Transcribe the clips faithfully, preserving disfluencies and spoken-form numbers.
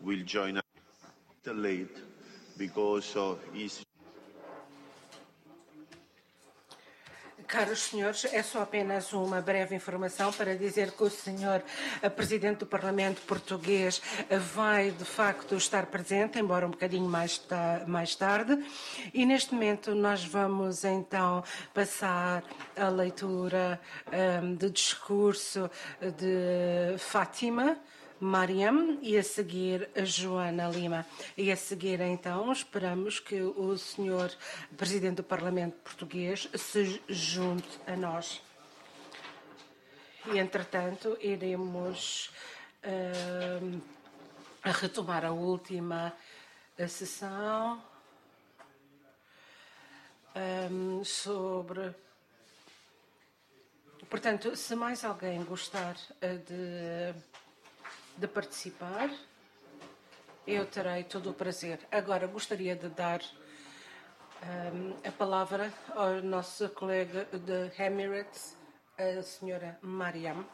will join us late because of his. Caros senhores, é só apenas uma breve informação para dizer que o senhor Presidente do Parlamento Português vai, de facto, estar presente, embora um bocadinho mais, ta mais tarde. E, neste momento, nós vamos, então, passar a leitura um, do discurso de Fátima Mariam e a seguir a Joana Lima. E a seguir, então, esperamos que o senhor Presidente do Parlamento Português se junte a nós. E, entretanto, iremos uh, a retomar a última a sessão um, sobre... Portanto, se mais alguém gostar de... de participar, eu terei todo o prazer. Agora, gostaria de dar um, a palavra ao nosso colega de Emirates, a senhora Mariam.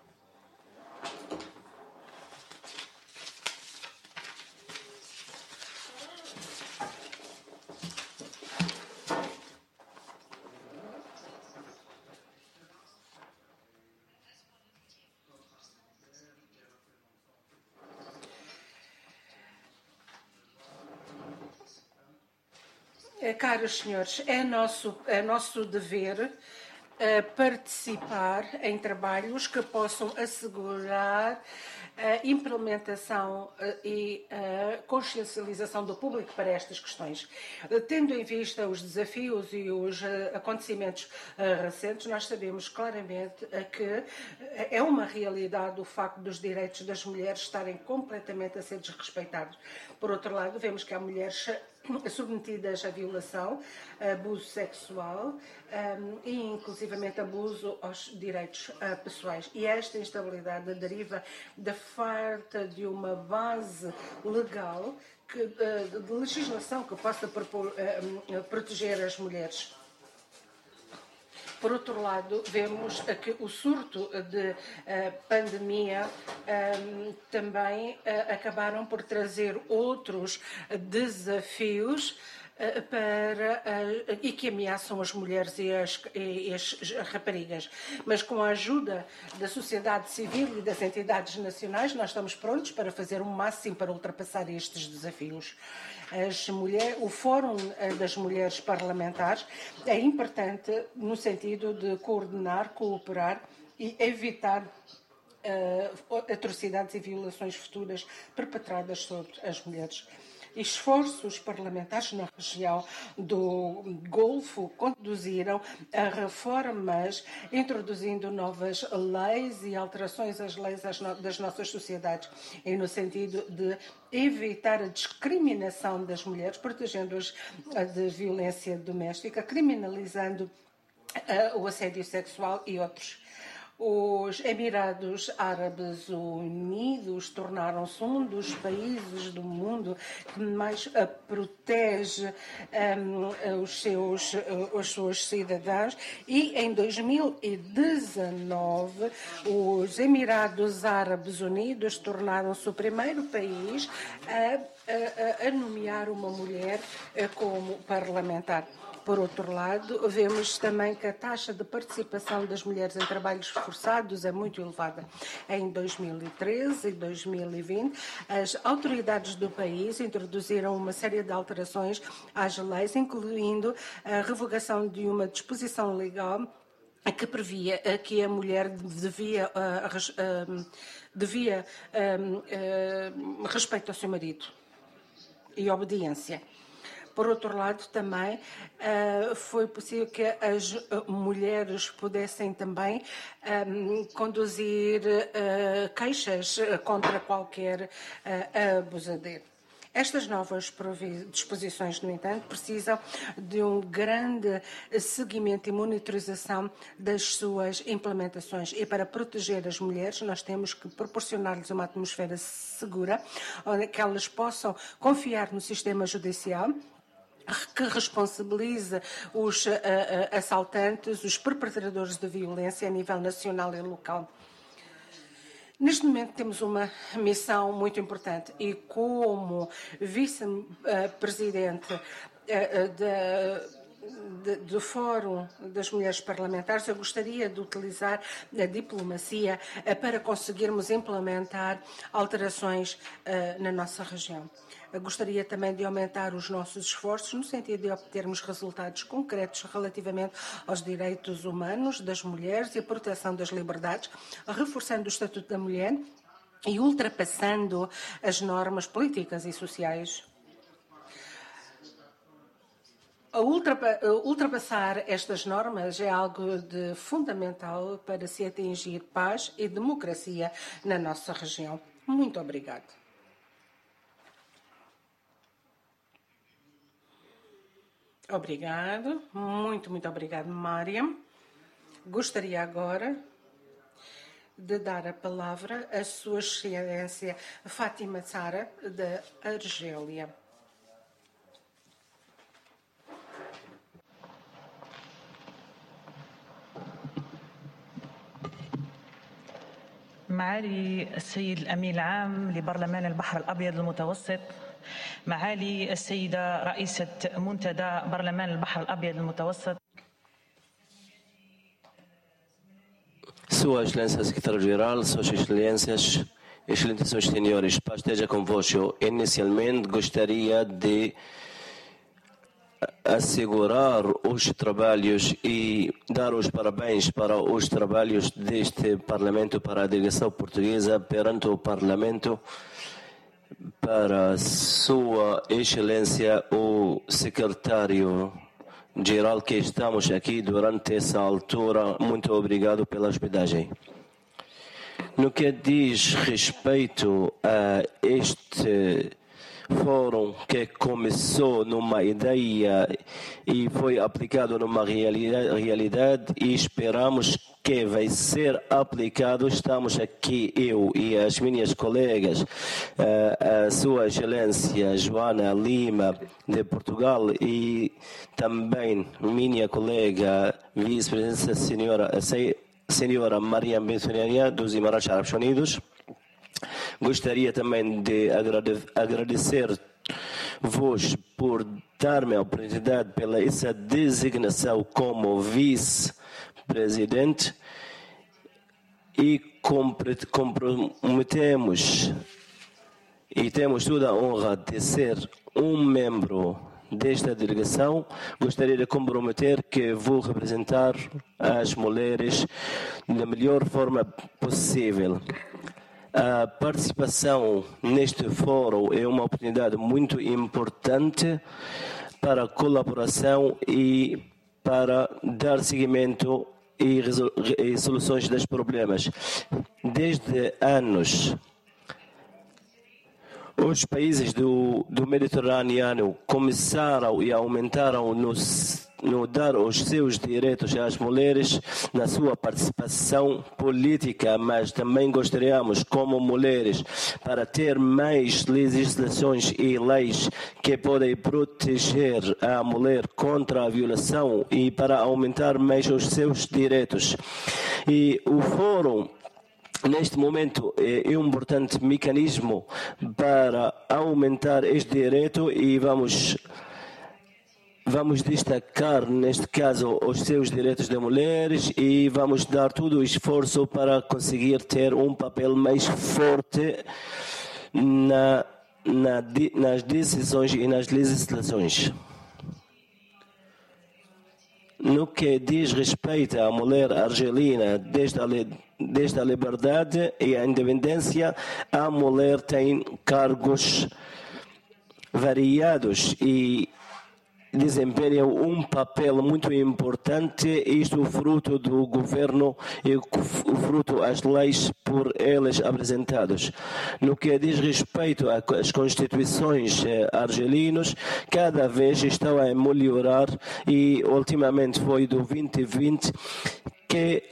Caros senhores, é nosso, é nosso dever uh, participar em trabalhos que possam assegurar a implementação uh, e a consciencialização do público para estas questões. Uh, tendo em vista os desafios e os uh, acontecimentos uh, recentes, nós sabemos claramente uh, que é uma realidade o facto dos direitos das mulheres estarem completamente a ser desrespeitados. Por outro lado, vemos que há mulheres submetidas à violação, abuso sexual um, e inclusivamente abuso aos direitos uh, pessoais. E esta instabilidade deriva da falta de uma base legal, que, uh, de legislação que possa propor, uh, proteger as mulheres. Por outro lado, vemos que o surto de uh, pandemia um, também uh, acabaram por trazer outros desafios uh, para, uh, e que ameaçam as mulheres e as, e as raparigas. Mas com a ajuda da sociedade civil e das entidades nacionais, nós estamos prontos para fazer o máximo para ultrapassar estes desafios. As mulheres, o Fórum das Mulheres Parlamentares é importante no sentido de coordenar, cooperar e evitar uh, atrocidades e violações futuras perpetradas sobre as mulheres. Esforços parlamentares na região do Golfo conduziram a reformas, introduzindo novas leis e alterações às leis das nossas sociedades, e no sentido de evitar a discriminação das mulheres, protegendo-as de violência doméstica, criminalizando uh, o assédio sexual e outros. Os Emirados Árabes Unidos tornaram-se um dos países do mundo que mais uh, protege um, os, seus, uh, os seus cidadãos, e em dois mil e dezanove os Emirados Árabes Unidos tornaram-se o primeiro país a, a, a nomear uma mulher uh, como parlamentar. Por outro lado, vemos também que a taxa de participação das mulheres em trabalhos forçados é muito elevada. Em dois mil e treze e dois mil e vinte, as autoridades do país introduziram uma série de alterações às leis, incluindo a revogação de uma disposição legal que previa que a mulher devia, uh, uh, devia uh, uh, respeito ao seu marido e obediência. Por outro lado, também uh, foi possível que as uh, mulheres pudessem também um, conduzir uh, queixas contra qualquer uh, abusadeiro. Estas novas disposições, no entanto, precisam de um grande seguimento e monitorização das suas implementações. E para proteger as mulheres, nós temos que proporcionar-lhes uma atmosfera segura, onde que elas possam confiar no sistema judicial, que responsabiliza os uh, uh, assaltantes, os perpetradores de violência a nível nacional e local. Neste momento temos uma missão muito importante e como vice-presidente do Fórum das Mulheres Parlamentares, eu gostaria de utilizar a diplomacia para conseguirmos implementar alterações na nossa região. Eu gostaria também de aumentar os nossos esforços no sentido de obtermos resultados concretos relativamente aos direitos humanos das mulheres e a proteção das liberdades, reforçando o Estatuto da Mulher e ultrapassando as normas políticas e sociais. Ultrapassar estas normas é algo de fundamental para se atingir paz e democracia na nossa região. Muito obrigado. Obrigado, muito, muito obrigado, Mariam. Gostaria agora de dar a palavra à Sua Excelência Fátima Zahra, da Argélia. معالي السيد الأمين العام لبرلمان البحر الأبيض المتوسط، معالي السيدة رئيسة منتدى برلمان البحر الأبيض المتوسط، Sua Excelência Secretário-Geral, Suas Excelências, Excelentíssimos Senhores, paz esteja convosco. Inicialmente gostaria de assegurar os trabalhos e dar os parabéns para os trabalhos deste Parlamento, para a delegação portuguesa perante o Parlamento, para Sua Excelência o Secretário-Geral que estamos aqui durante essa altura. Muito obrigado pela hospedagem. No que diz respeito a este fórum que começou numa ideia e foi aplicado numa realidade e esperamos que vai ser aplicado. Estamos aqui, eu e as minhas colegas, a Sua Excelência Joana Lima, de Portugal, e também minha colega vice-presidente, senhora, senhora Mariam Bensonia, dos Emirados Árabes Unidos. Gostaria também de agradecer-vos por dar-me a oportunidade pela essa designação como vice-presidente e comprometemos e temos toda a honra de ser um membro desta delegação. Gostaria de comprometer que vou representar as mulheres da melhor forma possível. A participação neste fórum é uma oportunidade muito importante para a colaboração e para dar seguimento e, e soluções dos problemas. Desde anos, os países do, do Mediterrâneo começaram e aumentaram nos no dar os seus direitos às mulheres na sua participação política, mas também gostaríamos, como mulheres, para ter mais legislações e leis que podem proteger a mulher contra a violação e para aumentar mais os seus direitos. E o Fórum, neste momento, é um importante mecanismo para aumentar este direito e vamos Vamos destacar, neste caso, os seus direitos de mulheres e vamos dar todo o esforço para conseguir ter um papel mais forte na, na, nas decisões e nas legislações. No que diz respeito à mulher argelina, desde a, desde a liberdade e a independência, a mulher tem cargos variados e desempenham um papel muito importante, isto fruto do governo e fruto das leis por eles apresentadas. No que diz respeito às constituições argelinas, cada vez estão a melhorar e ultimamente foi do vinte vinte que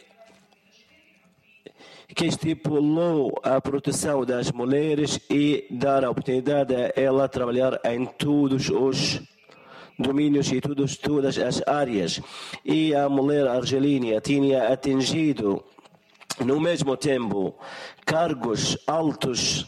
que estipulou a proteção das mulheres e dar a oportunidade a ela trabalhar em todos os domínios e todos, todas as áreas. E a mulher argelina tinha atingido no mesmo tempo, cargos altos.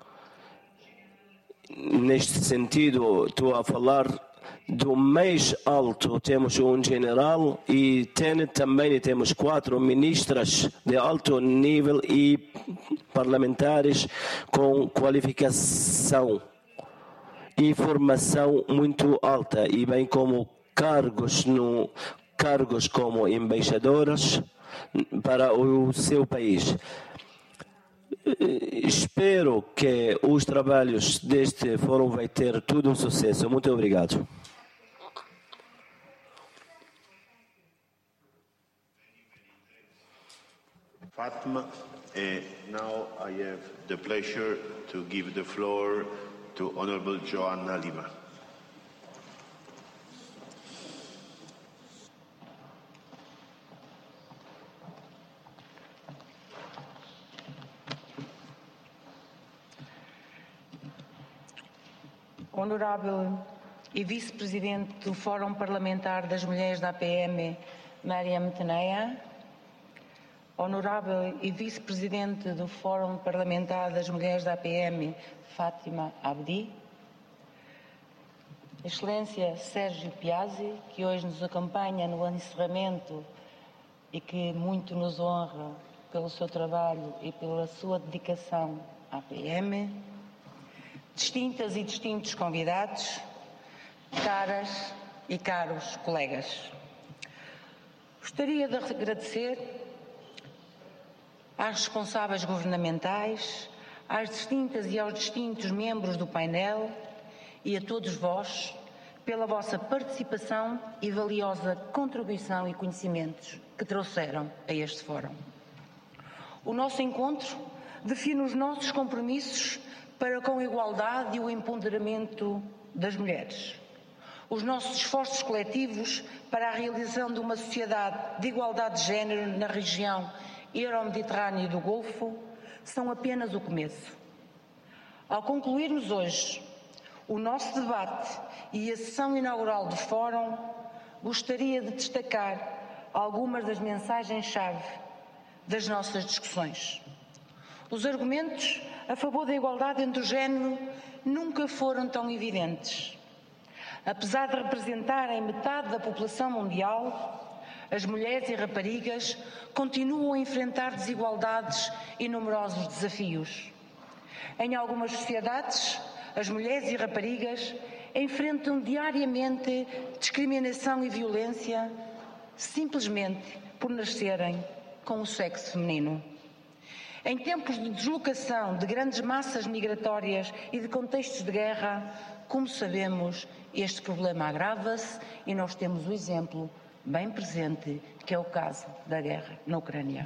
Neste sentido, estou a falar do mais alto. Temos um general e tem, também temos quatro ministras de alto nível e parlamentares com qualificação e formação muito alta, e bem como cargos, no, cargos como embaixadoras para o seu país. Espero que os trabalhos deste fórum vai ter todo um sucesso. Muito obrigado. Fatma, and now I have the pleasure to give the floor to Honorable Joanna Lima. Honorável e Vice-Presidente do Fórum Parlamentar das Mulheres da A P M, Mariam Teneia. Honorável e Vice-Presidente do Fórum Parlamentar das Mulheres da A P M, Fátima Abdi. Excelência Sérgio Piazzi, que hoje nos acompanha no encerramento e que muito nos honra pelo seu trabalho e pela sua dedicação à A P M. Distintas e distintos convidados, caras e caros colegas. Gostaria de agradecer às responsáveis governamentais, às distintas e aos distintos membros do painel e a todos vós pela vossa participação e valiosa contribuição e conhecimentos que trouxeram a este fórum. O nosso encontro define os nossos compromissos para com a igualdade e o empoderamento das mulheres. Os nossos esforços coletivos para a realização de uma sociedade de igualdade de género na região Euro-Mediterrânea e do Golfo são apenas o começo. Ao concluirmos hoje o nosso debate e a sessão inaugural do Fórum, gostaria de destacar algumas das mensagens-chave das nossas discussões. Os argumentos a favor da igualdade entre o género nunca foram tão evidentes. Apesar de representarem metade da população mundial, as mulheres e raparigas continuam a enfrentar desigualdades e numerosos desafios. Em algumas sociedades, as mulheres e raparigas enfrentam diariamente discriminação e violência simplesmente por nascerem com o sexo feminino. Em tempos de deslocação de grandes massas migratórias e de contextos de guerra, como sabemos, este problema agrava-se e nós temos o exemplo bem presente, que é o caso da guerra na Ucrânia.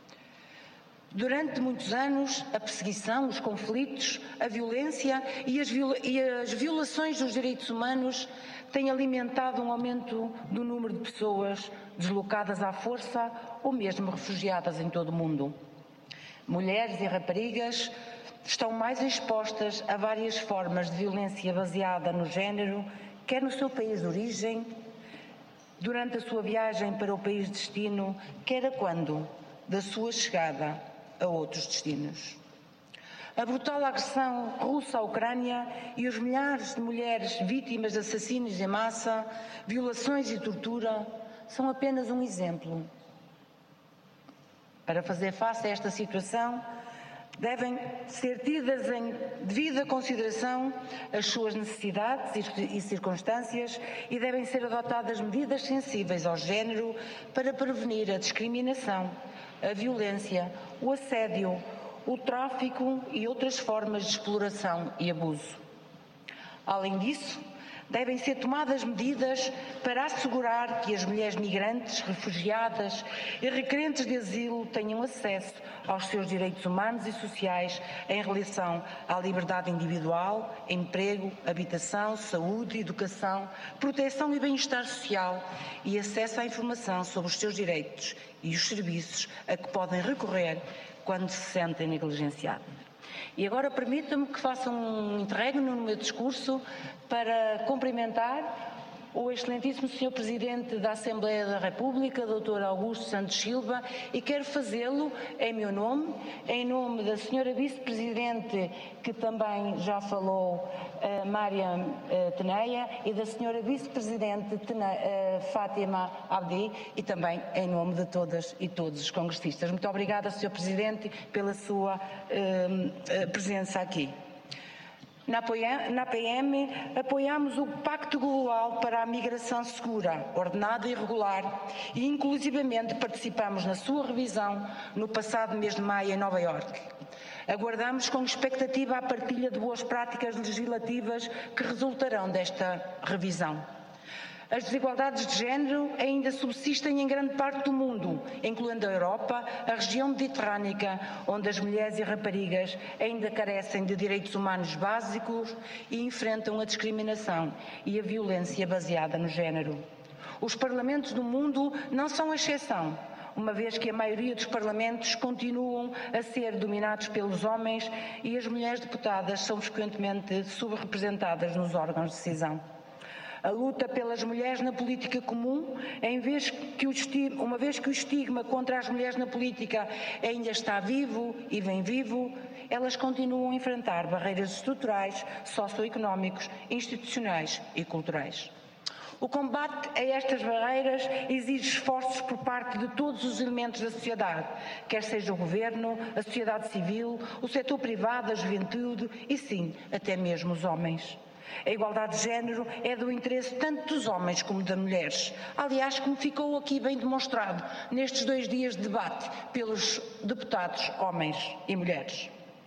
Durante muitos anos, a perseguição, os conflitos, a violência e as, viola e as violações dos direitos humanos têm alimentado um aumento do número de pessoas deslocadas à força ou mesmo refugiadas em todo o mundo. Mulheres e raparigas estão mais expostas a várias formas de violência baseada no género, quer no seu país de origem, durante a sua viagem para o país de destino, quer a quando da sua chegada a outros destinos. A brutal agressão russa à Ucrânia e os milhares de mulheres vítimas de assassínios em massa, violações e tortura são apenas um exemplo. Para fazer face a esta situação, devem ser tidas em devida consideração as suas necessidades e circunstâncias e devem ser adotadas medidas sensíveis ao género para prevenir a discriminação, a violência, o assédio, o tráfico e outras formas de exploração e abuso. Além disso, devem ser tomadas medidas para assegurar que as mulheres migrantes, refugiadas e requerentes de asilo tenham acesso aos seus direitos humanos e sociais em relação à liberdade individual, emprego, habitação, saúde, educação, proteção e bem-estar social e acesso à informação sobre os seus direitos e os serviços a que podem recorrer quando se sentem negligenciadas. E agora permitam-me que faça um interregno no meu discurso para cumprimentar o excelentíssimo senhor Presidente da Assembleia da República, doutor Augusto Santos Silva, e quero fazê-lo em meu nome, em nome da senhora Vice-Presidente, que também já falou, uh, Mariam uh, Teneia, e da senhora Vice-Presidente uh, Fátima Abdi, e também em nome de todas e todos os congressistas. Muito obrigada, senhor Presidente, pela sua uh, uh, presença aqui. Na P M, apoiamos o Pacto Global para a Migração Segura, Ordenada e Regular e, inclusivamente, participamos na sua revisão no passado mês de maio em Nova Iorque. Aguardamos com expectativa a partilha de boas práticas legislativas que resultarão desta revisão. As desigualdades de género ainda subsistem em grande parte do mundo, incluindo a Europa, a região mediterrânica, onde as mulheres e raparigas ainda carecem de direitos humanos básicos e enfrentam a discriminação e a violência baseada no género. Os parlamentos do mundo não são a exceção, uma vez que a maioria dos parlamentos continuam a ser dominados pelos homens e as mulheres deputadas são frequentemente subrepresentadas nos órgãos de decisão. A luta pelas mulheres na política comum, em vez que o estigma, uma vez que o estigma contra as mulheres na política ainda está vivo e bem vivo, elas continuam a enfrentar barreiras estruturais, socioeconómicos, institucionais e culturais. O combate a estas barreiras exige esforços por parte de todos os elementos da sociedade, quer seja o governo, a sociedade civil, o setor privado, a juventude e, sim, até mesmo os homens. A igualdade de género é do interesse tanto dos homens como das mulheres. Aliás, como ficou aqui bem demonstrado nestes dois dias de debate pelos deputados homens e mulheres.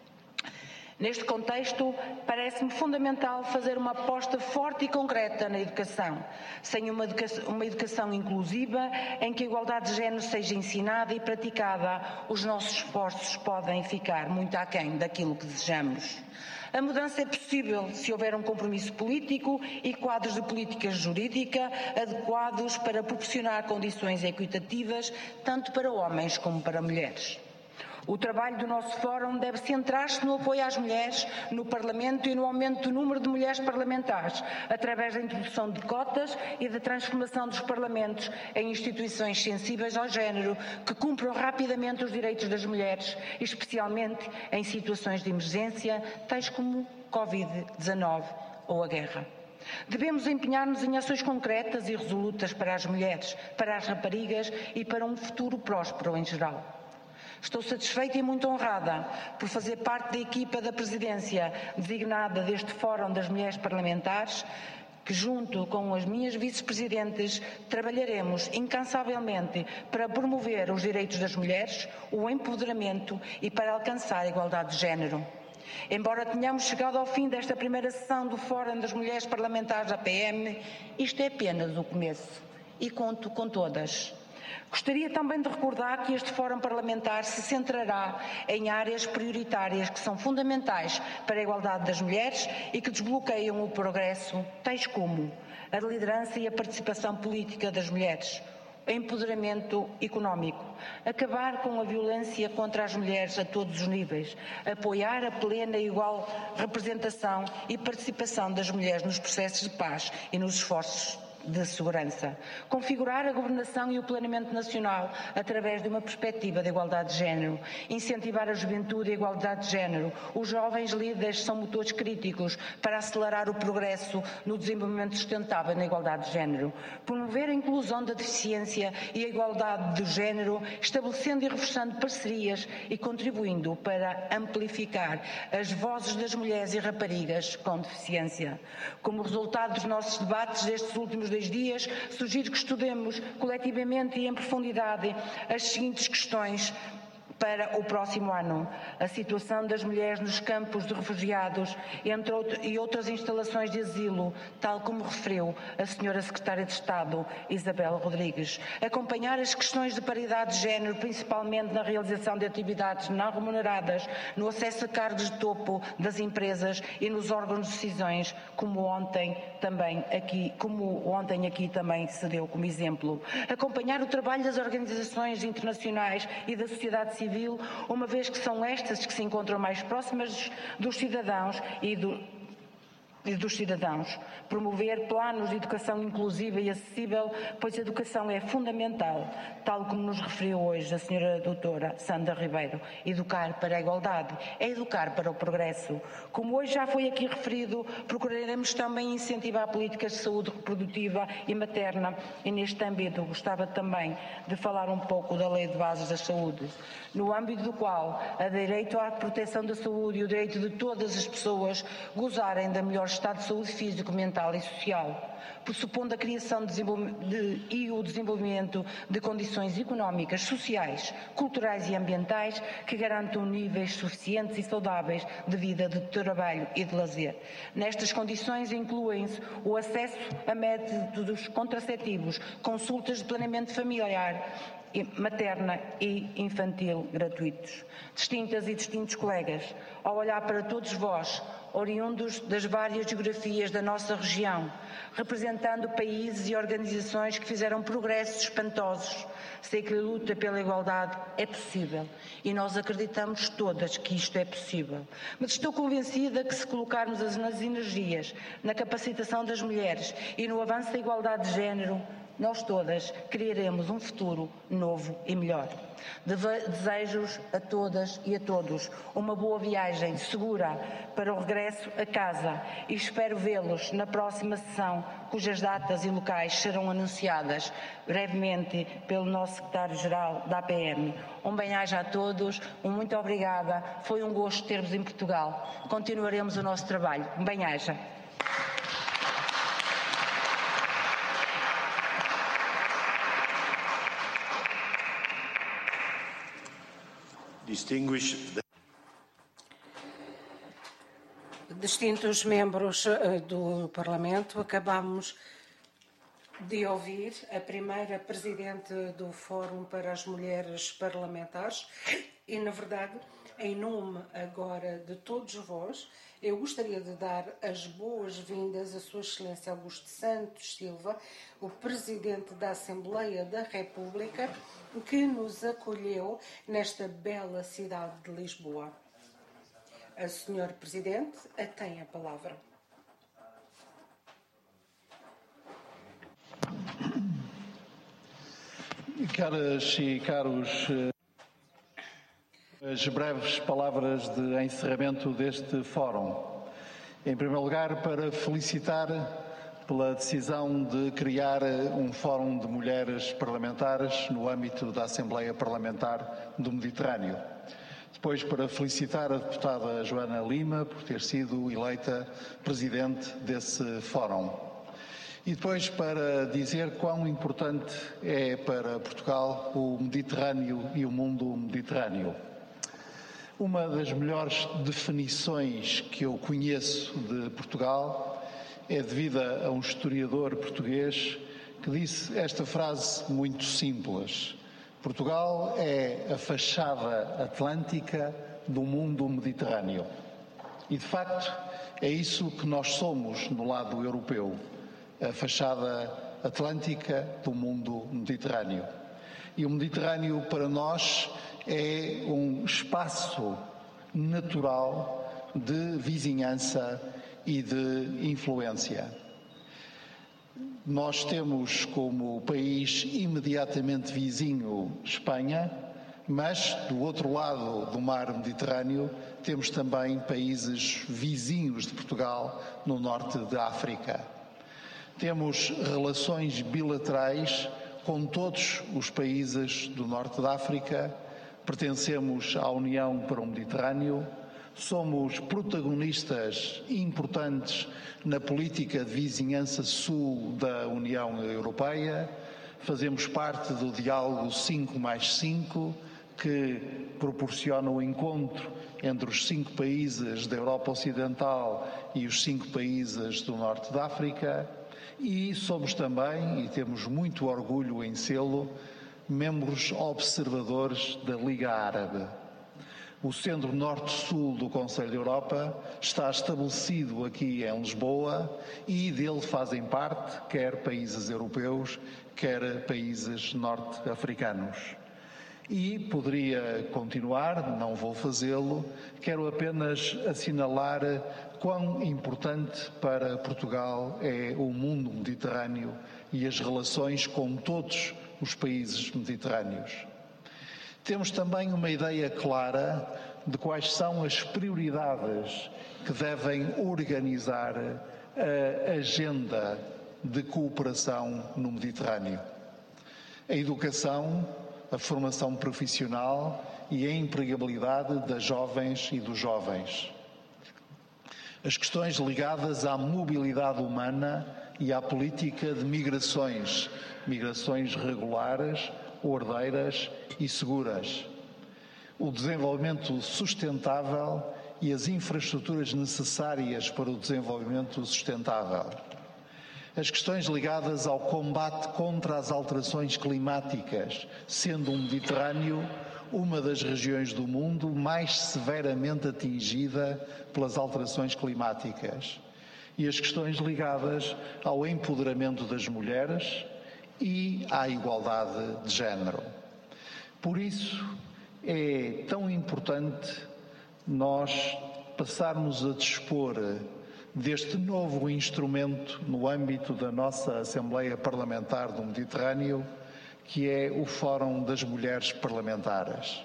Neste contexto, parece-me fundamental fazer uma aposta forte e concreta na educação, sem uma educação, uma educação inclusiva em que a igualdade de género seja ensinada e praticada, os nossos esforços podem ficar muito aquém daquilo que desejamos. A mudança é possível se houver um compromisso político e quadros de política jurídica adequados para proporcionar condições equitativas tanto para homens como para mulheres. O trabalho do nosso Fórum deve centrar-se no apoio às mulheres no Parlamento e no aumento do número de mulheres parlamentares, através da introdução de cotas e da transformação dos Parlamentos em instituições sensíveis ao género, que cumpram rapidamente os direitos das mulheres, especialmente em situações de emergência, tais como Covid dezanove ou a guerra. Devemos empenhar-nos em ações concretas e resolutas para as mulheres, para as raparigas e para um futuro próspero em geral. Estou satisfeita e muito honrada por fazer parte da equipa da presidência designada deste Fórum das Mulheres Parlamentares, que junto com as minhas vice-presidentes trabalharemos incansavelmente para promover os direitos das mulheres, o empoderamento e para alcançar a igualdade de género. Embora tenhamos chegado ao fim desta primeira sessão do Fórum das Mulheres Parlamentares da P M, isto é apenas o começo e conto com todas. Gostaria também de recordar que este Fórum Parlamentar se centrará em áreas prioritárias que são fundamentais para a igualdade das mulheres e que desbloqueiam o progresso, tais como a liderança e a participação política das mulheres, o empoderamento económico, acabar com a violência contra as mulheres a todos os níveis, apoiar a plena e igual representação e participação das mulheres nos processos de paz e nos esforços de segurança, configurar a governação e o planeamento nacional através de uma perspectiva de igualdade de género, incentivar a juventude e a igualdade de género. Os jovens líderes são motores críticos para acelerar o progresso no desenvolvimento sustentável na igualdade de género, promover a inclusão da deficiência e a igualdade de género, estabelecendo e reforçando parcerias e contribuindo para amplificar as vozes das mulheres e raparigas com deficiência. Como resultado dos nossos debates destes últimos dois dias, sugiro que estudemos coletivamente e em profundidade as seguintes questões para o próximo ano: a situação das mulheres nos campos de refugiados entre outro, e outras instalações de asilo, tal como referiu a senhora Secretária de Estado, Isabel Rodrigues. Acompanhar as questões de paridade de género, principalmente na realização de atividades não remuneradas, no acesso a cargos de topo das empresas e nos órgãos de decisões, como ontem também aqui, como ontem aqui também se deu como exemplo. Acompanhar o trabalho das organizações internacionais e da sociedade civil, Civil, uma vez que são estas que se encontram mais próximas dos cidadãos e do, e dos cidadãos, promover planos de educação inclusiva e acessível, pois a educação é fundamental, tal como nos referiu hoje a senhora doutora Sandra Ribeiro. Educar para a igualdade é educar para o progresso. Como hoje já foi aqui referido, procuraremos também incentivar políticas de saúde reprodutiva e materna, e neste âmbito gostava também de falar um pouco da Lei de Bases da Saúde, no âmbito do qual a direito à proteção da saúde e o direito de todas as pessoas gozarem da melhor estado de saúde físico, mental e social, pressupondo a criação de, de, e o desenvolvimento de condições económicas, sociais, culturais e ambientais que garantam níveis suficientes e saudáveis de vida, de trabalho e de lazer. Nestas condições incluem-se o acesso a métodos contraceptivos, consultas de planeamento familiar, materna e infantil gratuitos. Distintas e distintos colegas, ao olhar para todos vós, oriundos das várias geografias da nossa região, representando países e organizações que fizeram progressos espantosos, sei que a luta pela igualdade é possível e nós acreditamos todas que isto é possível. Mas estou convencida que se colocarmos as energias na capacitação das mulheres e no avanço da igualdade de género, nós todas criaremos um futuro novo e melhor. Desejo-vos a todas e a todos uma boa viagem segura para o regresso a casa e espero vê-los na próxima sessão, cujas datas e locais serão anunciadas brevemente pelo nosso secretário-geral da A P M. Um bem-aja a todos, um muito obrigada, foi um gosto ter-vos em Portugal. Continuaremos o nosso trabalho. Um bem-aja. Distintos membros do Parlamento, acabamos de ouvir a primeira presidente do Fórum para as Mulheres Parlamentares e, na verdade, em nome agora de todos vós, eu gostaria de dar as boas-vindas a Sua Excelência Augusto Santos Silva, o Presidente da Assembleia da República, que nos acolheu nesta bela cidade de Lisboa. A senhora Presidente tem a palavra. Caras e caros, as breves palavras de encerramento deste fórum. Em primeiro lugar, para felicitar pela decisão de criar um fórum de mulheres parlamentares no âmbito da Assembleia Parlamentar do Mediterrâneo. Depois, para felicitar a deputada Joana Lima por ter sido eleita presidente desse fórum. E depois para dizer quão importante é para Portugal o Mediterrâneo e o mundo mediterrâneo. Uma das melhores definições que eu conheço de Portugal é devida a um historiador português que disse esta frase muito simples: Portugal é a fachada atlântica do mundo mediterrâneo. E, de facto, é isso que nós somos no lado europeu, a fachada atlântica do mundo mediterrâneo. E o Mediterrâneo, para nós, é um espaço natural de vizinhança e de influência. Nós temos como país imediatamente vizinho Espanha, mas do outro lado do mar Mediterrâneo temos também países vizinhos de Portugal no norte da África. Temos relações bilaterais com todos os países do norte da África, pertencemos à União para o Mediterrâneo, somos protagonistas importantes na política de vizinhança sul da União Europeia, fazemos parte do diálogo cinco mais cinco, que proporciona o encontro entre os cinco países da Europa Ocidental e os cinco países do Norte da África, e somos também, e temos muito orgulho em sê-lo, membros observadores da Liga Árabe. O Centro Norte-Sul do Conselho da Europa está estabelecido aqui em Lisboa e dele fazem parte quer países europeus, quer países norte-africanos. E poderia continuar, não vou fazê-lo, quero apenas assinalar quão importante para Portugal é o mundo mediterrâneo e as relações com todos os países mediterrâneos. Temos também uma ideia clara de quais são as prioridades que devem organizar a agenda de cooperação no Mediterrâneo. A educação, a formação profissional e a empregabilidade das jovens e dos jovens. As questões ligadas à mobilidade humana e à política de migrações, migrações regulares, ordeiras e seguras. O desenvolvimento sustentável e as infraestruturas necessárias para o desenvolvimento sustentável. As questões ligadas ao combate contra as alterações climáticas, sendo o Mediterrâneo uma das regiões do mundo mais severamente atingida pelas alterações climáticas. E as questões ligadas ao empoderamento das mulheres e à igualdade de género. Por isso, é tão importante nós passarmos a dispor deste novo instrumento no âmbito da nossa Assembleia Parlamentar do Mediterrâneo, que é o Fórum das Mulheres Parlamentares.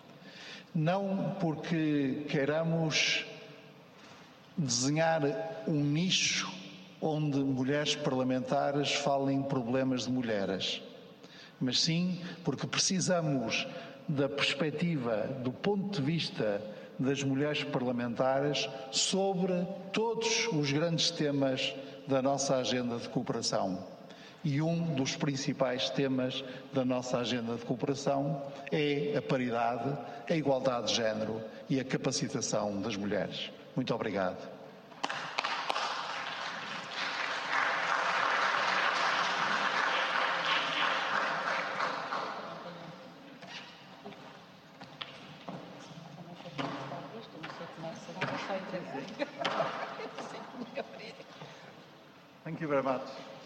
Não porque queiramos desenhar um nicho onde mulheres parlamentares falem problemas de mulheres, mas sim porque precisamos da perspectiva, do ponto de vista das mulheres parlamentares sobre todos os grandes temas da nossa agenda de cooperação. E um dos principais temas da nossa agenda de cooperação é a paridade, a igualdade de género e a capacitação das mulheres. Muito obrigado. Thank you very much.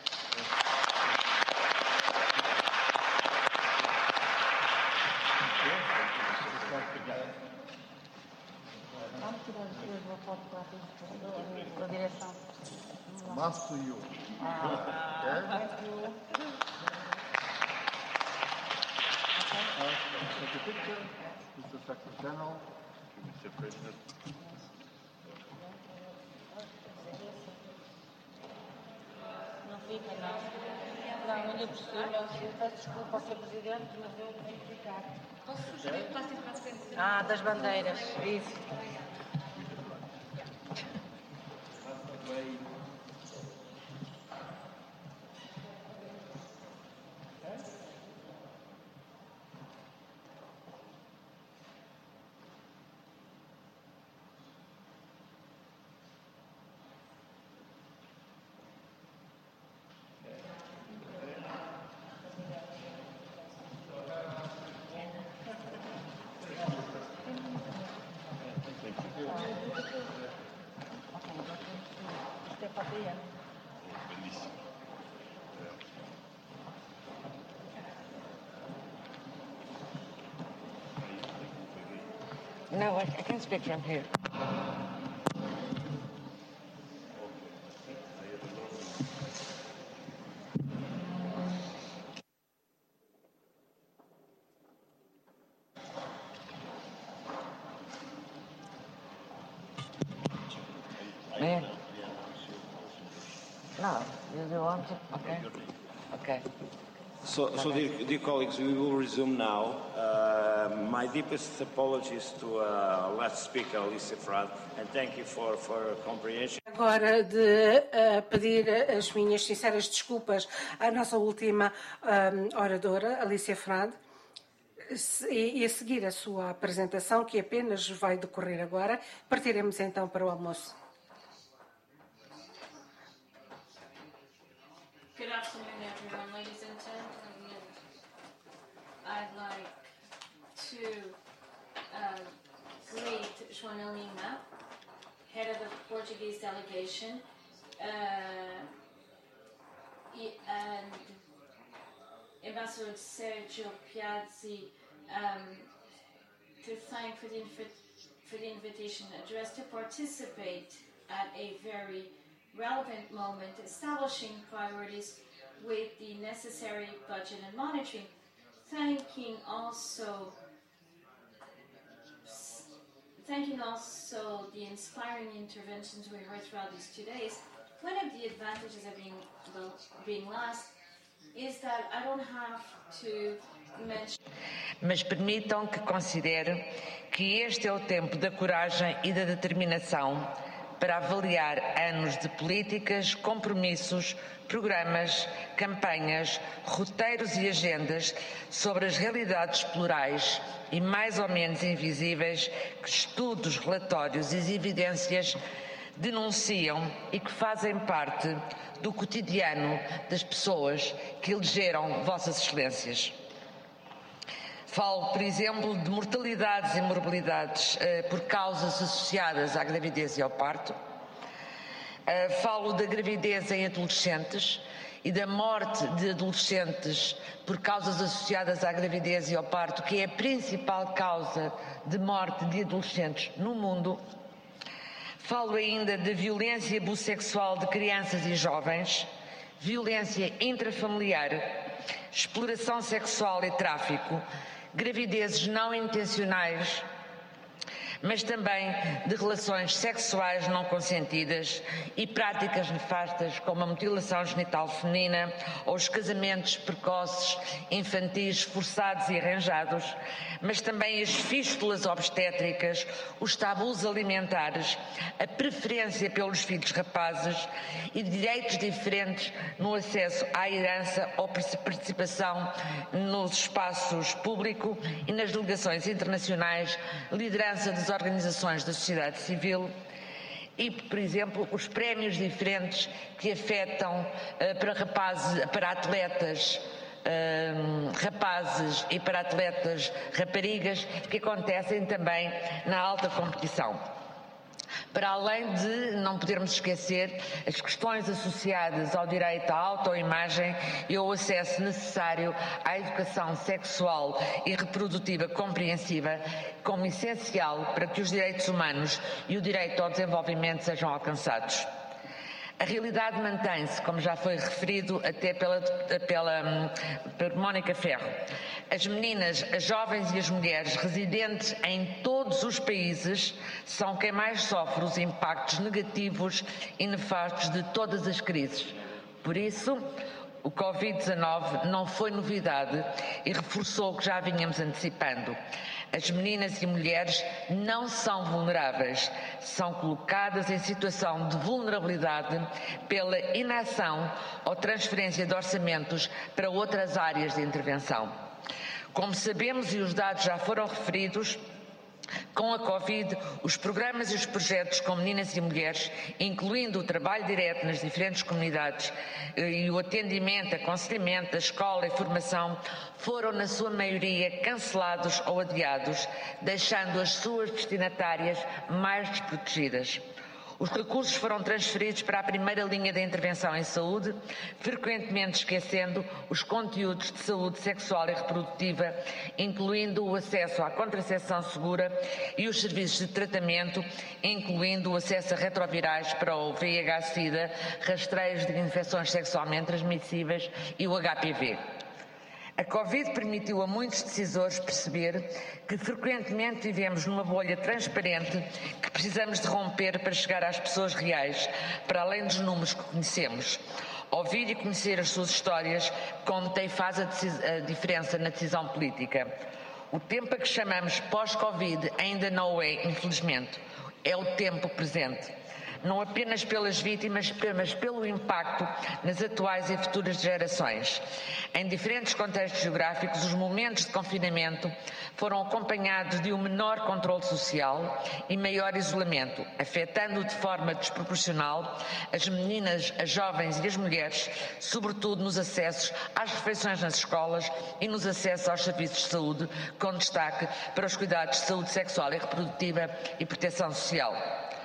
Must to you. Ah, thank you. Okay. Take a picture. Mister Secretary General. Mister President. Não fica, não. Não, não lhe percebi. Peço desculpa ao senhor Presidente, mas eu tenho que ficar. Posso sugerir que passem para a frente? Ah, das bandeiras. Isso. No, I, I can speak from here. Yeah. No, you do want to? Okay. Okay. So, so dear, dear colleagues, we will resume now. Uh, my deepest apologies to uh, last speaker, Alicia Frade, and thank you for, for comprehension. Agora de uh, pedir as minhas sinceras desculpas à nossa última um, oradora, Alicia Frade, e, e a seguir a sua apresentação, que apenas vai decorrer agora, partiremos então para o almoço. Good afternoon, everyone, ladies and gentlemen. I'd like to uh, greet Joana Lima, head of the Portuguese delegation, uh, and Ambassador Sergio Piazzi, um, to thank for the, for the invitation address to participate at a very relevant moment, establishing priorities with the necessary budget and monitoring. Thanking also, thanking also the inspiring interventions we heard throughout these two days. One of the advantages of being, well, being last is that I don't have to mention. Mas permitam que considere que este é o tempo da coragem e da determinação para avaliar anos de políticas, compromissos, programas, campanhas, roteiros e agendas sobre as realidades plurais e mais ou menos invisíveis que estudos, relatórios e evidências denunciam e que fazem parte do cotidiano das pessoas que elegeram Vossas Excelências. Falo, por exemplo, de mortalidades e morbilidades uh, por causas associadas à gravidez e ao parto. Uh, falo da gravidez em adolescentes e da morte de adolescentes por causas associadas à gravidez e ao parto, que é a principal causa de morte de adolescentes no mundo. Falo ainda de violência e abuso sexual de crianças e jovens, violência intrafamiliar, exploração sexual e tráfico, gravidezes não intencionais, mas também de relações sexuais não consentidas e práticas nefastas como a mutilação genital feminina ou os casamentos precoces, infantis, forçados e arranjados, mas também as fístulas obstétricas, os tabus alimentares, a preferência pelos filhos rapazes e direitos diferentes no acesso à herança ou participação nos espaços públicos e nas delegações internacionais, liderança das organizações da sociedade civil e, por exemplo, os prémios diferentes que afetam uh, para rapazes, para atletas uh, rapazes e para atletas raparigas que acontecem também na alta competição. Para além de não podermos esquecer as questões associadas ao direito à autoimagem e ao acesso necessário à educação sexual e reprodutiva compreensiva como essencial para que os direitos humanos e o direito ao desenvolvimento sejam alcançados. A realidade mantém-se, como já foi referido até pela, pela, pela Mónica Ferro. As meninas, as jovens e as mulheres residentes em todos os países são quem mais sofre os impactos negativos e nefastos de todas as crises. Por isso, o covid dezanove não foi novidade e reforçou o que já vínhamos antecipando. As meninas e mulheres não são vulneráveis, são colocadas em situação de vulnerabilidade pela inação ou transferência de orçamentos para outras áreas de intervenção. Como sabemos e os dados já foram referidos, com a Covid, os programas e os projetos com meninas e mulheres, incluindo o trabalho direto nas diferentes comunidades e o atendimento, aconselhamento, a escola e formação, foram na sua maioria cancelados ou adiados, deixando as suas destinatárias mais desprotegidas. Os recursos foram transferidos para a primeira linha de intervenção em saúde, frequentemente esquecendo os conteúdos de saúde sexual e reprodutiva, incluindo o acesso à contracepção segura e os serviços de tratamento, incluindo o acesso a retrovirais para o V I H SIDA, rastreios de infecções sexualmente transmissíveis e o H P V. A Covid permitiu a muitos decisores perceber que frequentemente vivemos numa bolha transparente que precisamos de romper para chegar às pessoas reais, para além dos números que conhecemos. Ouvir e conhecer as suas histórias conta e faz a, a diferença na decisão política. O tempo a que chamamos pós-Covid ainda não o é, infelizmente. É o tempo presente. Não apenas pelas vítimas, mas pelo impacto nas atuais e futuras gerações. Em diferentes contextos geográficos, os momentos de confinamento foram acompanhados de um menor controle social e maior isolamento, afetando de forma desproporcional as meninas, as jovens e as mulheres, sobretudo nos acessos às refeições nas escolas e nos acessos aos serviços de saúde, com destaque para os cuidados de saúde sexual e reprodutiva e proteção social.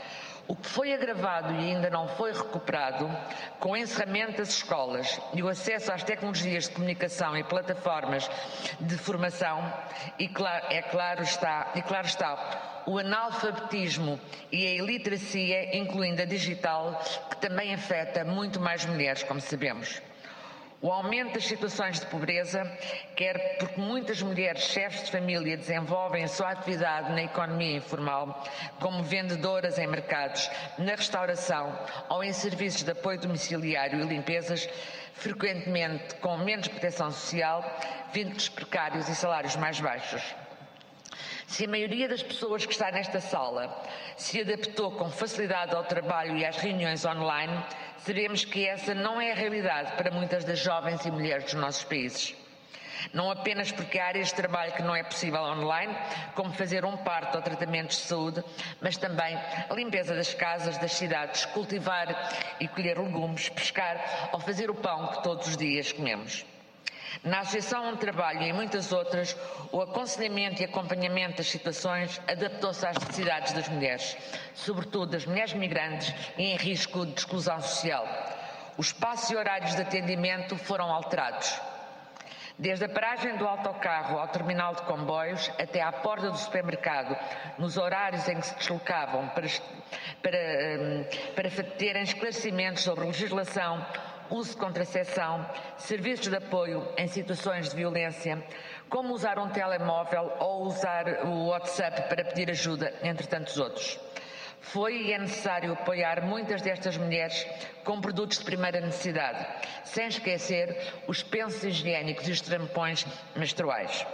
O que foi agravado e ainda não foi recuperado com o encerramento das escolas e o acesso às tecnologias de comunicação e plataformas de formação, e claro, é claro está, e claro está, o analfabetismo e a iliteracia, incluindo a digital, que também afeta muito mais mulheres, como sabemos. O aumento das situações de pobreza, quer porque muitas mulheres chefes de família desenvolvem a sua atividade na economia informal, como vendedoras em mercados, na restauração ou em serviços de apoio domiciliário e limpezas, frequentemente com menos proteção social, vínculos precários e salários mais baixos. Se a maioria das pessoas que está nesta sala se adaptou com facilidade ao trabalho e às reuniões online, sabemos que essa não é a realidade para muitas das jovens e mulheres dos nossos países. Não apenas porque há áreas de trabalho que não é possível online, como fazer um parto ou tratamentos de saúde, mas também a limpeza das casas, das cidades, cultivar e colher legumes, pescar ou fazer o pão que todos os dias comemos. Na Associação Onde Trabalho e em muitas outras, o aconselhamento e acompanhamento das situações adaptou-se às necessidades das mulheres, sobretudo das mulheres migrantes e em risco de exclusão social. Os espaços e horários de atendimento foram alterados. Desde a paragem do autocarro ao terminal de comboios até à porta do supermercado, nos horários em que se deslocavam para, para, para terem esclarecimentos sobre legislação, uso de contracepção, serviços de apoio em situações de violência, como usar um telemóvel ou usar o WhatsApp para pedir ajuda, entre tantos outros. Foi e é necessário apoiar muitas destas mulheres com produtos de primeira necessidade, sem esquecer os pensos higiênicos e os tampões menstruais.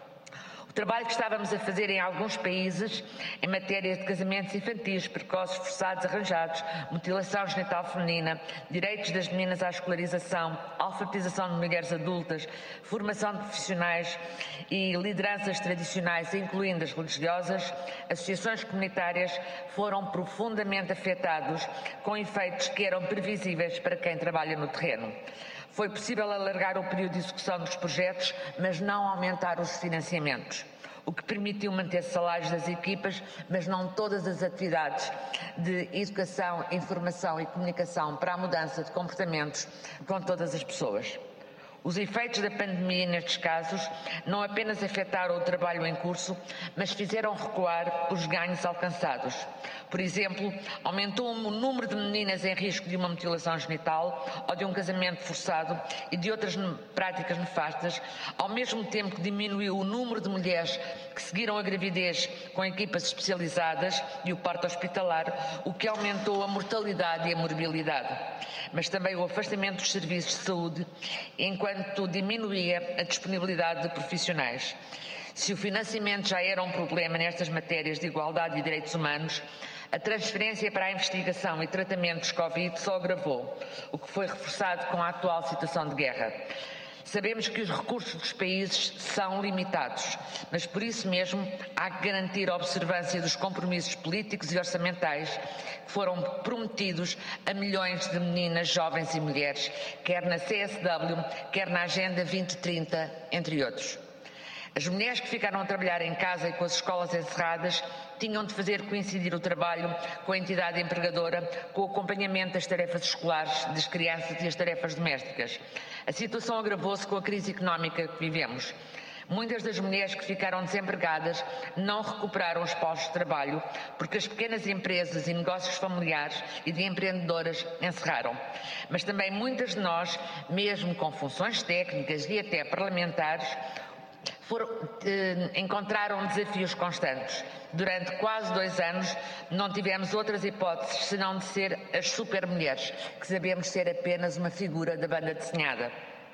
O trabalho que estávamos a fazer em alguns países em matéria de casamentos infantis, precoces, forçados, arranjados, mutilação genital feminina, direitos das meninas à escolarização, alfabetização de mulheres adultas, formação de profissionais e lideranças tradicionais, incluindo as religiosas, associações comunitárias, foram profundamente afetados com efeitos que eram previsíveis para quem trabalha no terreno. Foi possível alargar o período de execução dos projetos, mas não aumentar os financiamentos, o que permitiu manter salários das equipas, mas não todas as atividades de educação, informação e comunicação para a mudança de comportamentos com todas as pessoas. Os efeitos da pandemia, nestes casos, não apenas afetaram o trabalho em curso, mas fizeram recuar os ganhos alcançados. Por exemplo, aumentou o número de meninas em risco de uma mutilação genital ou de um casamento forçado e de outras práticas nefastas, ao mesmo tempo que diminuiu o número de mulheres que seguiram a gravidez com equipas especializadas e o parto hospitalar, o que aumentou a mortalidade e a morbilidade. Mas também o afastamento dos serviços de saúde, enquanto diminuía a disponibilidade de profissionais. Se o financiamento já era um problema nestas matérias de igualdade e direitos humanos, a transferência para a investigação e tratamento dos Covid só agravou, o que foi reforçado com a atual situação de guerra. Sabemos que os recursos dos países são limitados, mas por isso mesmo há que garantir a observância dos compromissos políticos e orçamentais que foram prometidos a milhões de meninas, jovens e mulheres, quer na C S W, quer na Agenda vinte trinta, entre outros. As mulheres que ficaram a trabalhar em casa e com as escolas encerradas tinham de fazer coincidir o trabalho com a entidade empregadora, com o acompanhamento das tarefas escolares das crianças e as tarefas domésticas. A situação agravou-se com a crise económica que vivemos. Muitas das mulheres que ficaram desempregadas não recuperaram os postos de trabalho porque as pequenas empresas e negócios familiares e de empreendedoras encerraram. Mas também muitas de nós, mesmo com funções técnicas e até parlamentares, Foram, eh, encontraram desafios constantes. Durante quase dois anos não tivemos outras hipóteses senão de ser as supermulheres, que sabemos ser apenas uma figura da banda desenhada.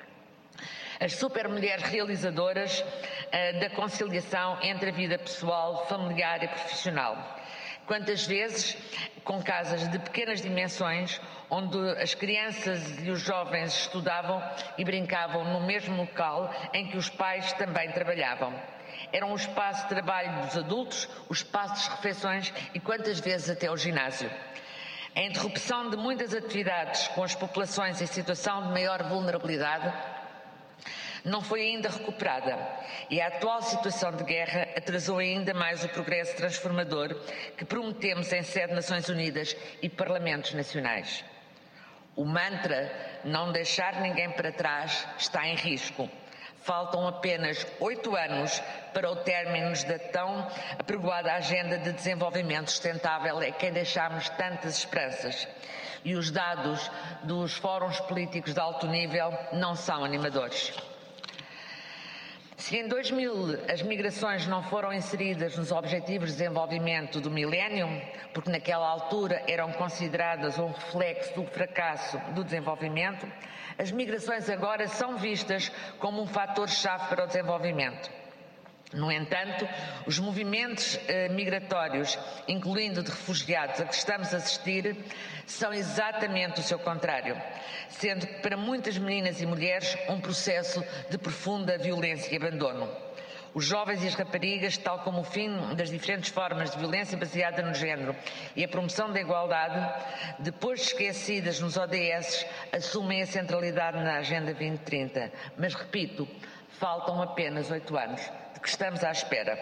As supermulheres realizadoras eh, da conciliação entre a vida pessoal, familiar e profissional. Quantas vezes, com casas de pequenas dimensões, onde as crianças e os jovens estudavam e brincavam no mesmo local em que os pais também trabalhavam. Eram o espaço de trabalho dos adultos, o espaço das refeições e quantas vezes até o ginásio. A interrupção de muitas atividades com as populações em situação de maior vulnerabilidade não foi ainda recuperada e a atual situação de guerra atrasou ainda mais o progresso transformador que prometemos em sede de Nações Unidas e Parlamentos Nacionais. O mantra "não deixar ninguém para trás" está em risco. Faltam apenas oito anos para o término da tão apregoada Agenda de Desenvolvimento Sustentável em quem deixámos tantas esperanças. E os dados dos fóruns políticos de alto nível não são animadores. Se em dois mil as migrações não foram inseridas nos Objetivos de Desenvolvimento do Milénio, porque naquela altura eram consideradas um reflexo do fracasso do desenvolvimento, as migrações agora são vistas como um fator-chave para o desenvolvimento. No entanto, os movimentos eh, migratórios, incluindo de refugiados, a que estamos a assistir, são exatamente o seu contrário, sendo que para muitas meninas e mulheres um processo de profunda violência e abandono. Os jovens e as raparigas, tal como o fim das diferentes formas de violência baseada no género e a promoção da igualdade, depois de esquecidas nos O D S, assumem a centralidade na Agenda vinte trinta. Mas, repito, faltam apenas oito anos. Que estamos à espera.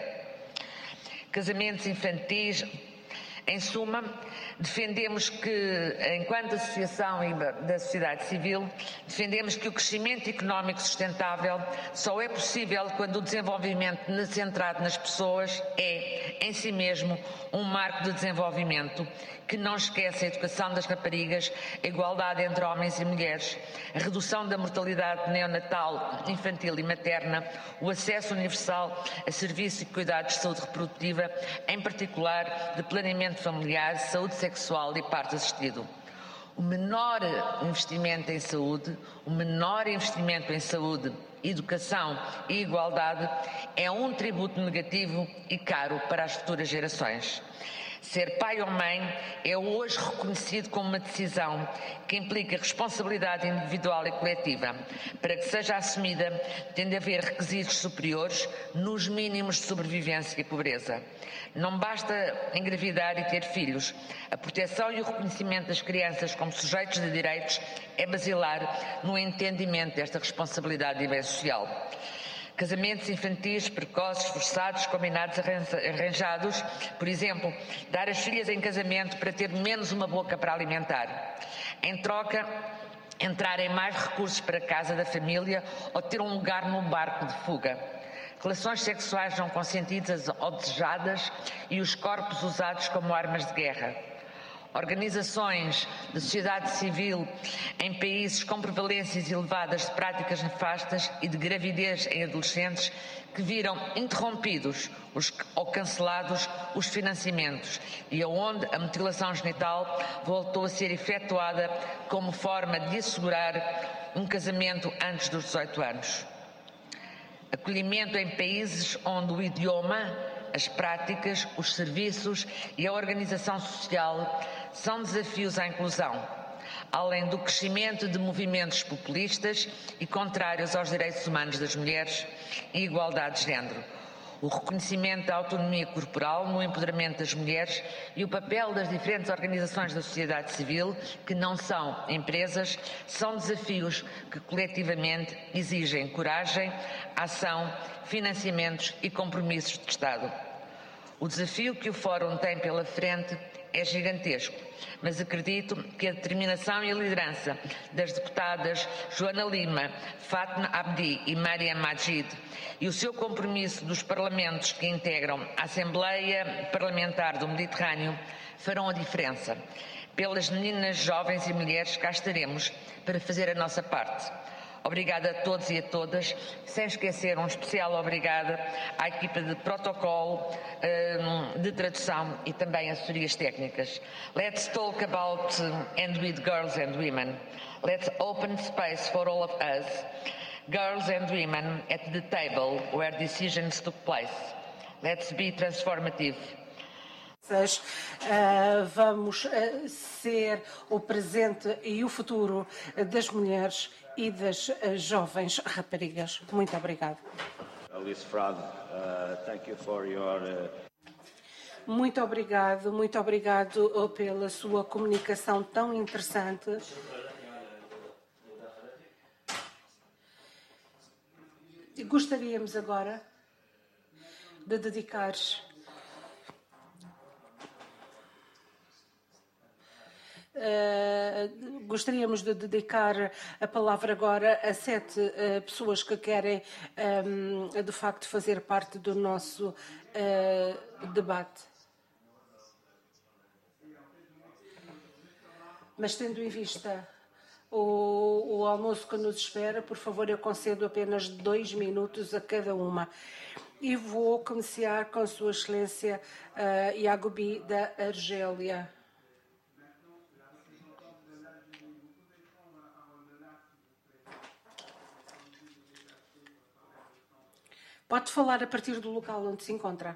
Casamentos infantis, em suma, defendemos que, enquanto associação da sociedade civil, defendemos que o crescimento económico sustentável só é possível quando o desenvolvimento centrado nas pessoas é, em si mesmo, um marco de desenvolvimento que não esquece a educação das raparigas, a igualdade entre homens e mulheres, a redução da mortalidade neonatal, infantil e materna, o acesso universal a serviços e cuidados de saúde reprodutiva, em particular de planeamento familiar, saúde sexual e parto assistido. O menor investimento em saúde, o menor investimento em saúde, educação e igualdade é um tributo negativo e caro para as futuras gerações. Ser pai ou mãe é hoje reconhecido como uma decisão que implica responsabilidade individual e coletiva. Para que seja assumida, tem de haver requisitos superiores nos mínimos de sobrevivência e pobreza. Não basta engravidar e ter filhos. A proteção e o reconhecimento das crianças como sujeitos de direitos é basilar no entendimento desta responsabilidade e bem social. Casamentos infantis, precoces, forçados, combinados, arranjados, por exemplo, dar as filhas em casamento para ter menos uma boca para alimentar. Em troca, entrarem mais recursos para a casa da família ou ter um lugar num barco de fuga. Relações sexuais não consentidas ou desejadas e os corpos usados como armas de guerra. Organizações da sociedade civil em países com prevalências elevadas de práticas nefastas e de gravidez em adolescentes que viram interrompidos os, ou cancelados os financiamentos e onde a mutilação genital voltou a ser efetuada como forma de assegurar um casamento antes dos dezoito anos. Acolhimento em países onde o idioma, as práticas, os serviços e a organização social são desafios à inclusão, além do crescimento de movimentos populistas e contrários aos direitos humanos das mulheres e igualdade de género. O reconhecimento da autonomia corporal no empoderamento das mulheres e o papel das diferentes organizações da sociedade civil, que não são empresas, são desafios que coletivamente exigem coragem, ação, financiamentos e compromissos de Estado. O desafio que o Fórum tem pela frente é gigantesco, mas acredito que a determinação e a liderança das deputadas Joana Lima, Fátima Abdi e Mariam Majid e o seu compromisso dos parlamentos que integram a Assembleia Parlamentar do Mediterrâneo farão a diferença. Pelas meninas, jovens e mulheres, cá estaremos para fazer a nossa parte. Obrigada a todos e a todas, sem esquecer um especial obrigada à equipa de protocolo, de tradução e também assessorias técnicas. Let's talk about and with girls and women. Let's open space for all of us, girls and women, at the table where decisions took place. Let's be transformative. Uh, vamos uh, ser o presente e o futuro das mulheres e das uh, jovens raparigas. Muito obrigado. Alice Frade, uh, thank you for your, uh... Muito obrigado, muito obrigado pela sua comunicação tão interessante. Gostaríamos agora de dedicar Uh, gostaríamos de dedicar a palavra agora a sete uh, pessoas que querem um, de facto fazer parte do nosso uh, debate. Mas tendo em vista o, o almoço que nos espera, por favor, eu concedo apenas dois minutos a cada uma. E vou começar com Sua Excelência uh, Yagubi da Argélia. Pode falar a partir do local onde se encontra.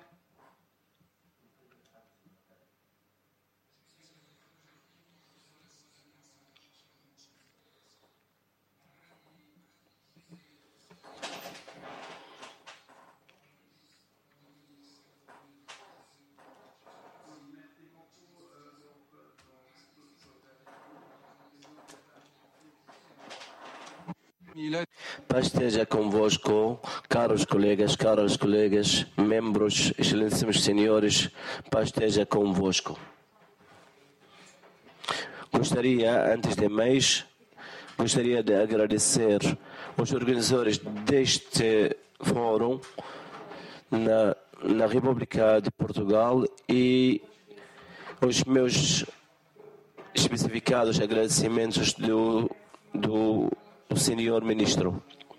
Paz esteja convosco, caros colegas, caros colegas, membros, excelentíssimos senhores, paz esteja convosco. Gostaria, antes de mais, gostaria de agradecer os organizadores deste fórum na, na República de Portugal e os meus especificados agradecimentos do, do o senhor ministro.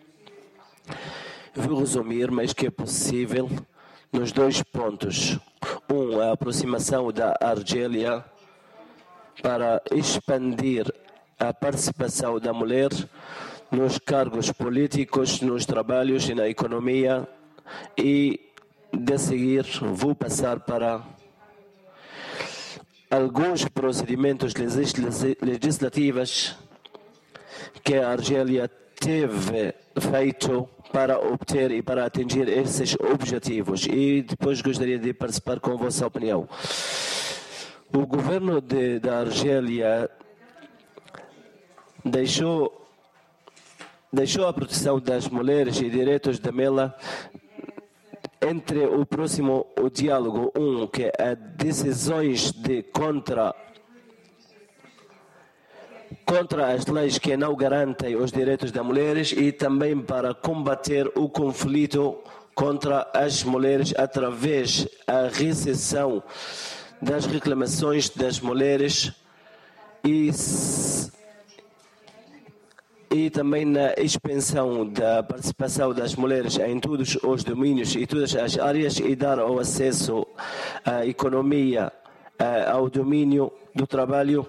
Vou resumir, mas que é possível, nos dois pontos. Um, a aproximação da Argélia para expandir a participação da mulher nos cargos políticos, nos trabalhos e na economia. E, de seguir, vou passar para alguns procedimentos legislativos que a Argélia teve feito para obter e para atingir esses objetivos. E depois gostaria de participar com a vossa opinião. O governo de, da Argélia deixou, deixou a proteção das mulheres e direitos da mulher entre o próximo o diálogo um, que é decisões de contra contra as leis que não garantem os direitos das mulheres e também para combater o conflito contra as mulheres através da recepção das reclamações das mulheres e, e também na expansão da participação das mulheres em todos os domínios e todas as áreas e dar o acesso à economia, ao domínio do trabalho.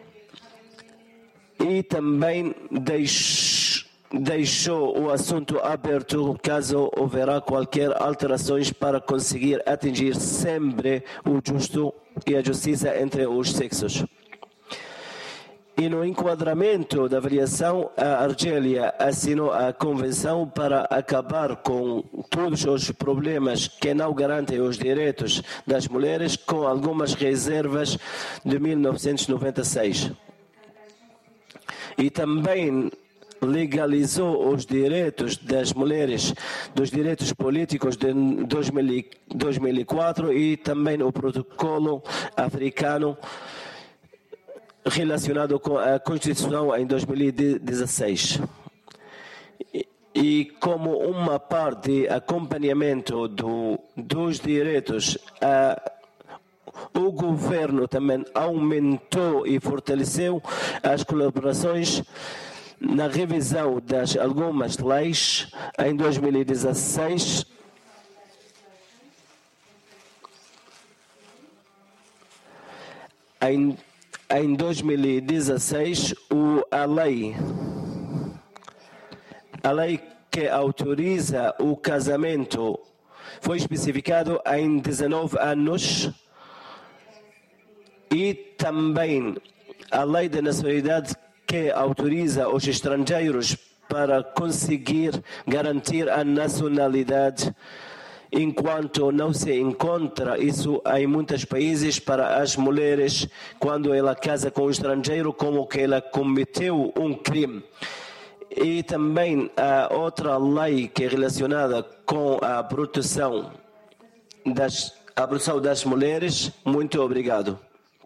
E também deix, deixou o assunto aberto caso houver qualquer alterações para conseguir atingir sempre o justo e a justiça entre os sexos. E no enquadramento da avaliação, a Argélia assinou a convenção para acabar com todos os problemas que não garantem os direitos das mulheres, com algumas reservas de mil novecentos e noventa e seis. E também legalizou os direitos das mulheres, dos direitos políticos de dois mil e quatro e também o protocolo africano relacionado com a Constituição em dois mil e dezesseis. E, e como uma parte de acompanhamento do, dos direitos, a o governo também aumentou e fortaleceu as colaborações na revisão das algumas leis em dois mil e dezesseis. Em, em dois mil e dezesseis, o, a lei, a lei que autoriza o casamento foi especificado em dezenove anos. E também a lei da nacionalidade que autoriza os estrangeiros para conseguir garantir a nacionalidade enquanto não se encontra isso em muitos países para as mulheres quando ela casa com um estrangeiro como que ela cometeu um crime. e também a outra lei que é relacionada com a proteção das, a proteção das mulheres. Muito obrigado.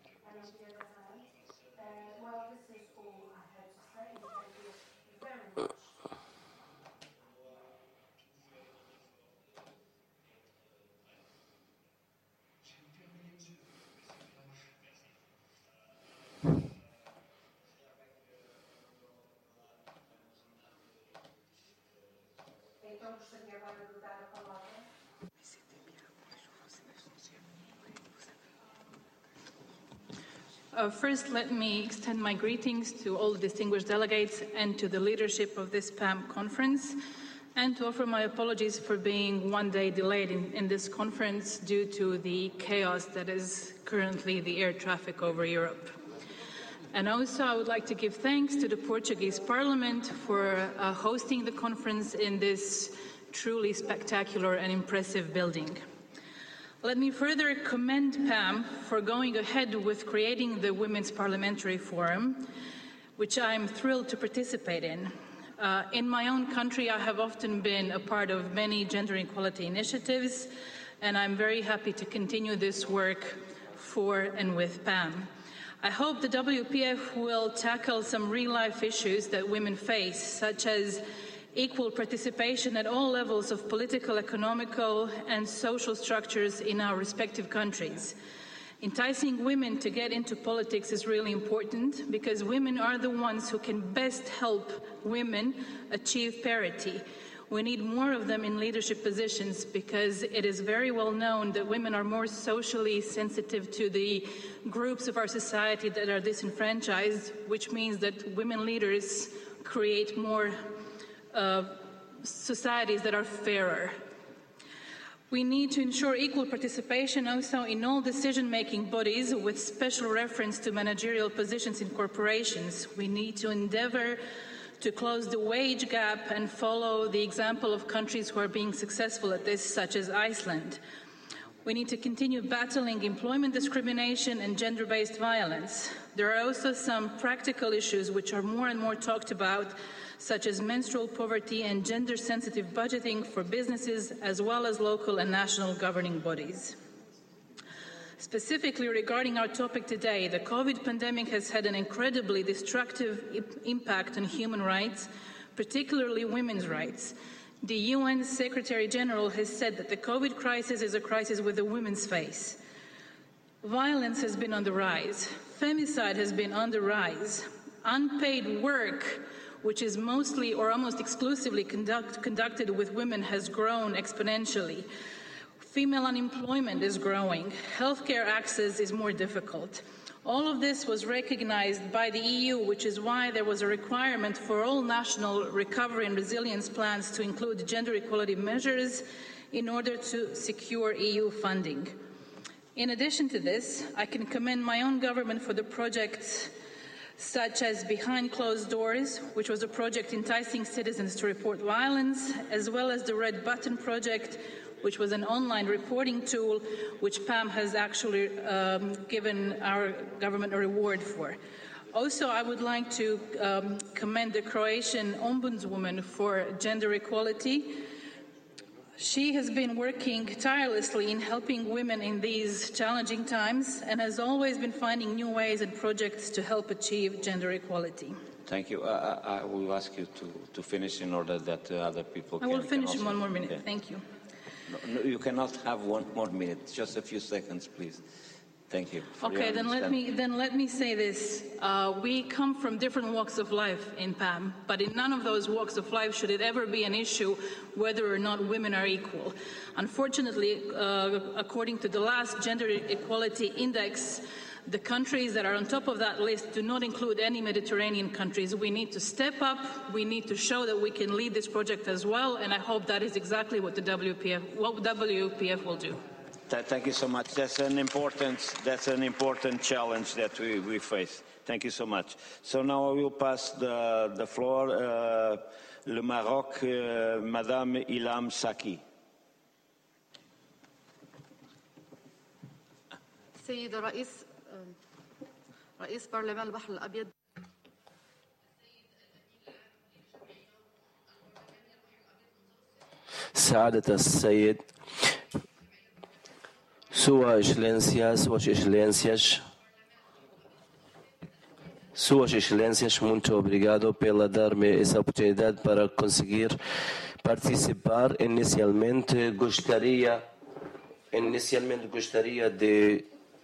Uh, first, let me extend my greetings to all the distinguished delegates and to the leadership of this P A M conference, and to offer my apologies for being one day delayed in, in this conference due to the chaos that is currently the air traffic over Europe. And also, I would like to give thanks to the Portuguese Parliament for uh, hosting the conference in this truly spectacular and impressive building. Let me further commend P A M for going ahead with creating the Women's Parliamentary Forum, which I'm thrilled to participate in. Uh, in my own country, I have often been a part of many gender equality initiatives, and I'm very happy to continue this work for and with P A M. I hope the W P F will tackle some real-life issues that women face, such as equal participation at all levels of political, economical, and social structures in our respective countries. Enticing women to get into politics is really important because women are the ones who can best help women achieve parity. We need more of them in leadership positions because it is very well known that women are more socially sensitive to the groups of our society that are disenfranchised, which means that women leaders create more uh, societies that are fairer. We need to ensure equal participation also in all decision-making bodies with special reference to managerial positions in corporations. We need to endeavor to close the wage gap and follow the example of countries who are being successful at this, such as Iceland. We need to continue battling employment discrimination and gender-based violence. There are also some practical issues which are more and more talked about, such as menstrual poverty and gender-sensitive budgeting for businesses, as well as local and national governing bodies. Specifically regarding our topic today, the COVID pandemic has had an incredibly destructive impact on human rights, particularly women's rights. The U N Secretary General has said that the COVID crisis is a crisis with a woman's face. Violence has been on the rise. Femicide has been on the rise. Unpaid work, which is mostly or almost exclusively conduct, conducted with women, has grown exponentially. Female unemployment is growing. Healthcare access is more difficult. All of this was recognized by the E U, which is why there was a requirement for all national recovery and resilience plans to include gender equality measures in order to secure E U funding. In addition to this, I can commend my own government for the projects such as Behind Closed Doors, which was a project enticing citizens to report violence, as well as the Red Button Project, which was an online reporting tool, which P A M has actually um, given our government a reward for. Also, I would like to um, commend the Croatian Ombudswoman for gender equality. She has been working tirelessly in helping women in these challenging times and has always been finding new ways and projects to help achieve gender equality. Thank you. Uh, I will ask you to, to finish in order that uh, other people I can will finish can in one more minute. Yeah. Thank you. No, no, you cannot have one more minute. Just a few seconds, please. Thank you. Okay, then let me then let me say this: uh, we come from different walks of life in P A M, but in none of those walks of life should it ever be an issue whether or not women are equal. Unfortunately, uh, according to the last Gender Equality Index, the countries that are on top of that list do not include any Mediterranean countries. We need to step up. We need to show that we can lead this project as well, and I hope that is exactly what the W P F, what W P F will do. Thank you so much. That's an important, that's an important challenge that we, we face. Thank you so much. So now I will pass the, the floor, uh, Le Maroc, uh, Madame Ilham Saki. سيد رئيس رئيس برلمان البحر الأبيض Saadat Al-Sayed, Sua Excelência, Suas Excelências, Suas Excelências, muito obrigado pela dar-me essa oportunidade para conseguir participar. Inicialmente gostaria, inicialmente gostaria de,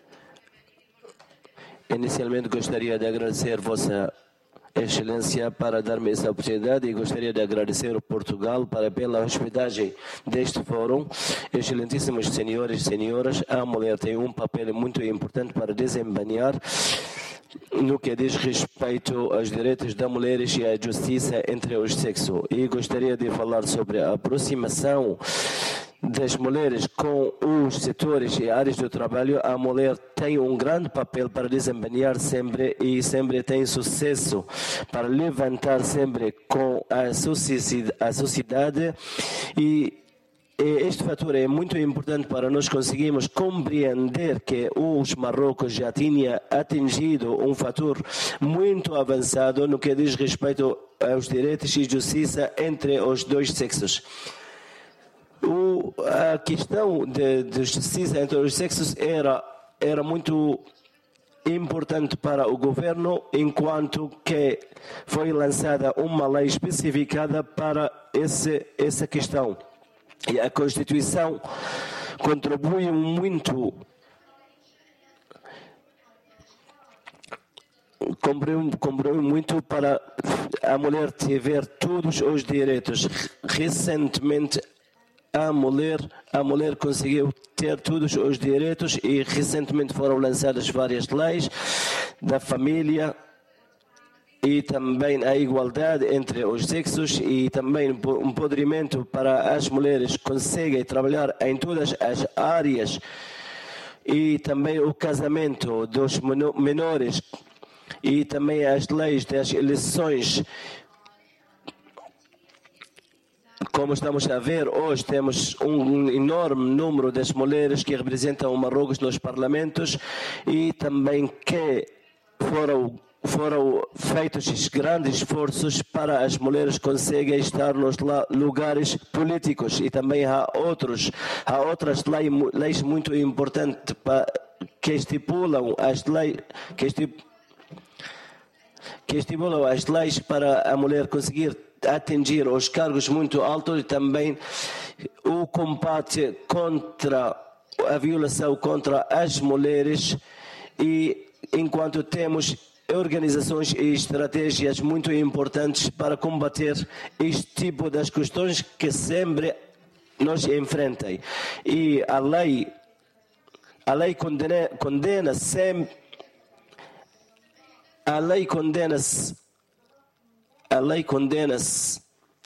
inicialmente gostaria de agradecer Vossa Excelência para dar-me essa oportunidade e gostaria de agradecer ao Portugal para pela hospedagem deste fórum. Excelentíssimos senhores e senhoras, a mulher tem um papel muito importante para desempenhar no que diz respeito aos direitos das mulheres e à justiça entre os sexos. E gostaria de falar sobre a aproximação das mulheres com os setores e áreas do trabalho. A mulher tem um grande papel para desempenhar sempre e sempre tem sucesso para levantar sempre com a sociedade e este fator é muito importante para nós conseguirmos compreender que os Marrocos já tinha atingido um fator muito avançado no que diz respeito aos direitos e justiça entre os dois sexos. O, a questão de, de justiça entre os sexos era, era muito importante para o governo, enquanto que foi lançada uma lei especificada para esse, essa questão. E a Constituição contribui muito, contribui muito para a mulher ter todos os direitos. Recentemente, A mulher, a mulher conseguiu ter todos os direitos e recentemente foram lançadas várias leis da família e também a igualdade entre os sexos e também um empoderamento para as mulheres conseguem trabalhar em todas as áreas e também o casamento dos menores e também as leis das eleições. Como estamos a ver, hoje temos um enorme número de mulheres que representam o Marrocos nos parlamentos e também que foram, foram feitos grandes esforços para as mulheres conseguirem estar nos lugares políticos e também há, outros, há outras leis, leis muito importantes para, que estipulam as leis que, estip, que estipulam as leis para a mulher conseguir atingir os cargos muito altos e também o combate contra a violação contra as mulheres e enquanto temos organizações e estratégias muito importantes para combater este tipo de questões que sempre nos enfrentam. E a lei, a lei condena, condena sempre, a lei condena-se A lei condena-se.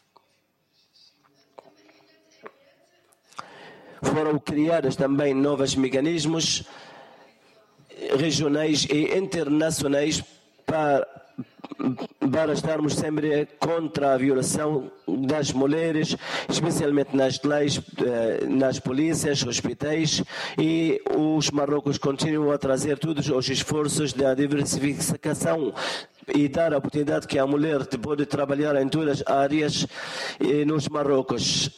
Foram criados também novos mecanismos regionais e internacionais para, para estarmos sempre contra a violação das mulheres, especialmente nas leis, nas polícias, hospitais, e os marrocos continuam a trazer todos os esforços da diversificação e dar a oportunidade que a mulher pode trabalhar em todas as áreas nos Marrocos.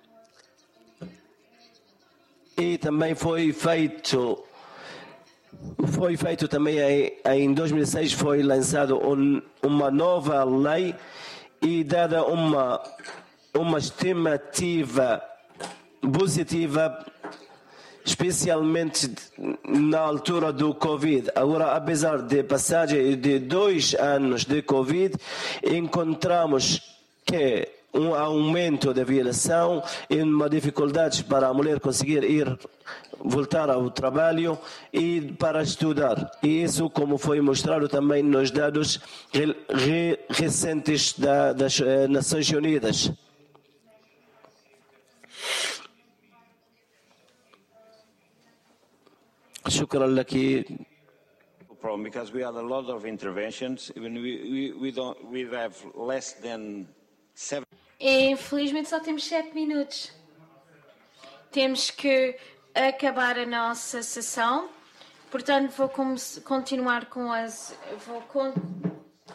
E também foi feito, foi feito também em, em dois mil e seis foi lançado um, uma nova lei e dada uma, uma estimativa positiva, especialmente na altura do Covid. Agora, apesar de passagem de dois anos de Covid, encontramos que um aumento da violação e uma dificuldade para a mulher conseguir ir, voltar ao trabalho e para estudar. E isso, como foi mostrado também nos dados re, recentes da, das eh, Nações Unidas. شكرا لك. Problem because we had a lot of interventions. When we, we, we don't we have less than seven. Infelizmente só temos sete minutos. Temos que acabar a nossa sessão. Portanto, vou continuar com as vou con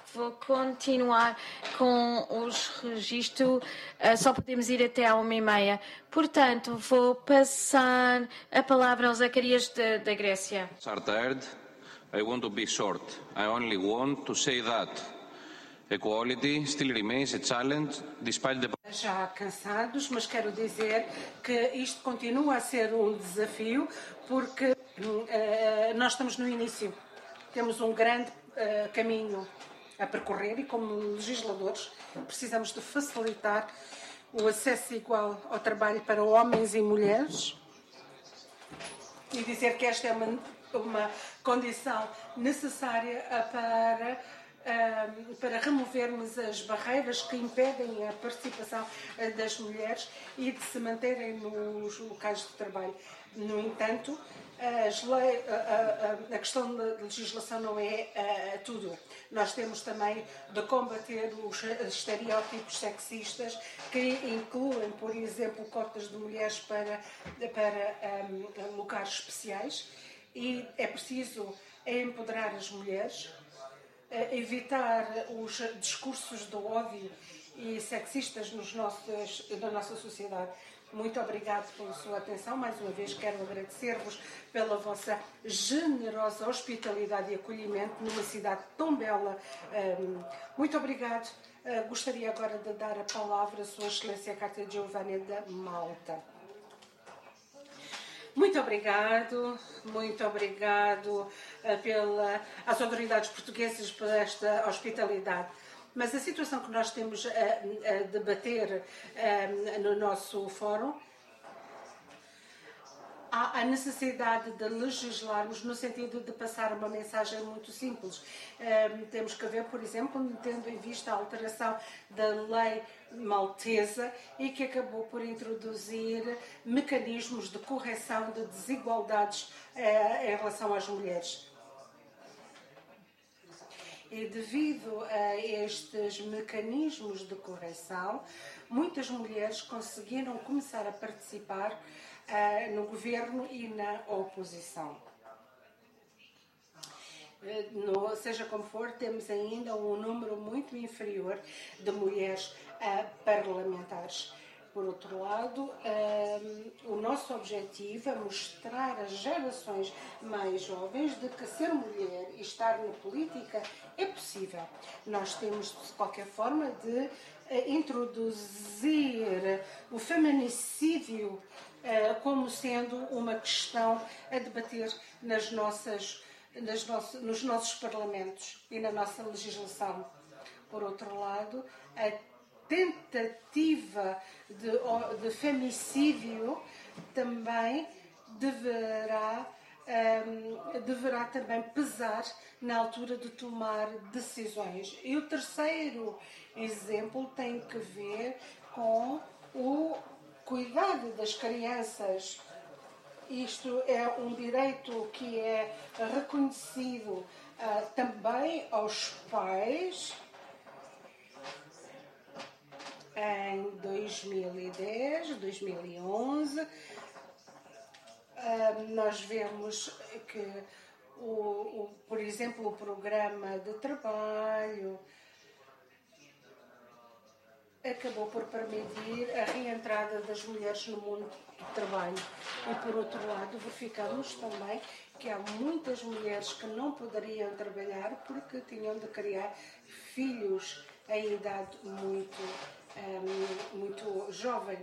vou continuar com os registros, uh, só podemos ir até à uma e meia. Portanto, vou passar a palavra ao Zacarias da Grécia. Are tired? I want to be short. I only want to say that equality still remains a challenge despite the... Já cansados, mas quero dizer que isto continua a ser um desafio porque uh, nós estamos no início. Temos um grande uh, caminho a percorrer e, como legisladores, precisamos de facilitar o acesso igual ao trabalho para homens e mulheres e dizer que esta é uma, uma condição necessária para, uh, para removermos as barreiras que impedem a participação das mulheres e de se manterem nos locais de trabalho. No entanto, As lei, a, a, a questão da legislação não é uh, tudo. Nós temos também de combater os estereótipos sexistas que incluem, por exemplo, cotas de mulheres para, para um, lugares especiais e é preciso empoderar as mulheres, uh, evitar os discursos de ódio e sexistas nos nossos, na nossa sociedade. Muito obrigado pela sua atenção. Mais uma vez quero agradecer-vos pela vossa generosa hospitalidade e acolhimento numa cidade tão bela. Muito obrigado. Gostaria agora de dar a palavra à Sua Excelência a Carta Giovanni da Malta. Muito obrigado, muito obrigado pela, às autoridades portuguesas por esta hospitalidade. Mas a situação que nós temos a, a debater a, no nosso fórum, há a necessidade de legislarmos no sentido de passar uma mensagem muito simples. Um, temos que ver, por exemplo, tendo em vista a alteração da lei maltesa e que acabou por introduzir mecanismos de correção de desigualdades uh, em relação às mulheres. E devido a estes mecanismos de correção, muitas mulheres conseguiram começar a participar uh, no governo e na oposição. No, seja como for, temos ainda um número muito inferior de mulheres uh, parlamentares. Por outro lado, um, o nosso objetivo é mostrar às gerações mais jovens de que ser mulher e estar na política é possível. Nós temos, de qualquer forma, de uh, introduzir o feminicídio uh, como sendo uma questão a debater nas nossas, nas nossas, nos nossos parlamentos e na nossa legislação. Por outro lado, a tentativa de, de femicídio também deverá, um, deverá também pesar na altura de tomar decisões. E o terceiro exemplo tem que ver com o cuidado das crianças. Isto é um direito que é reconhecido uh, também aos pais. Em dois mil e dez, dois mil e onze, nós vemos que, o, o, por exemplo, o programa de trabalho acabou por permitir a reentrada das mulheres no mundo do trabalho. E, por outro lado, verificamos também que há muitas mulheres que não poderiam trabalhar porque tinham de criar filhos em idade muito Um, muito jovem.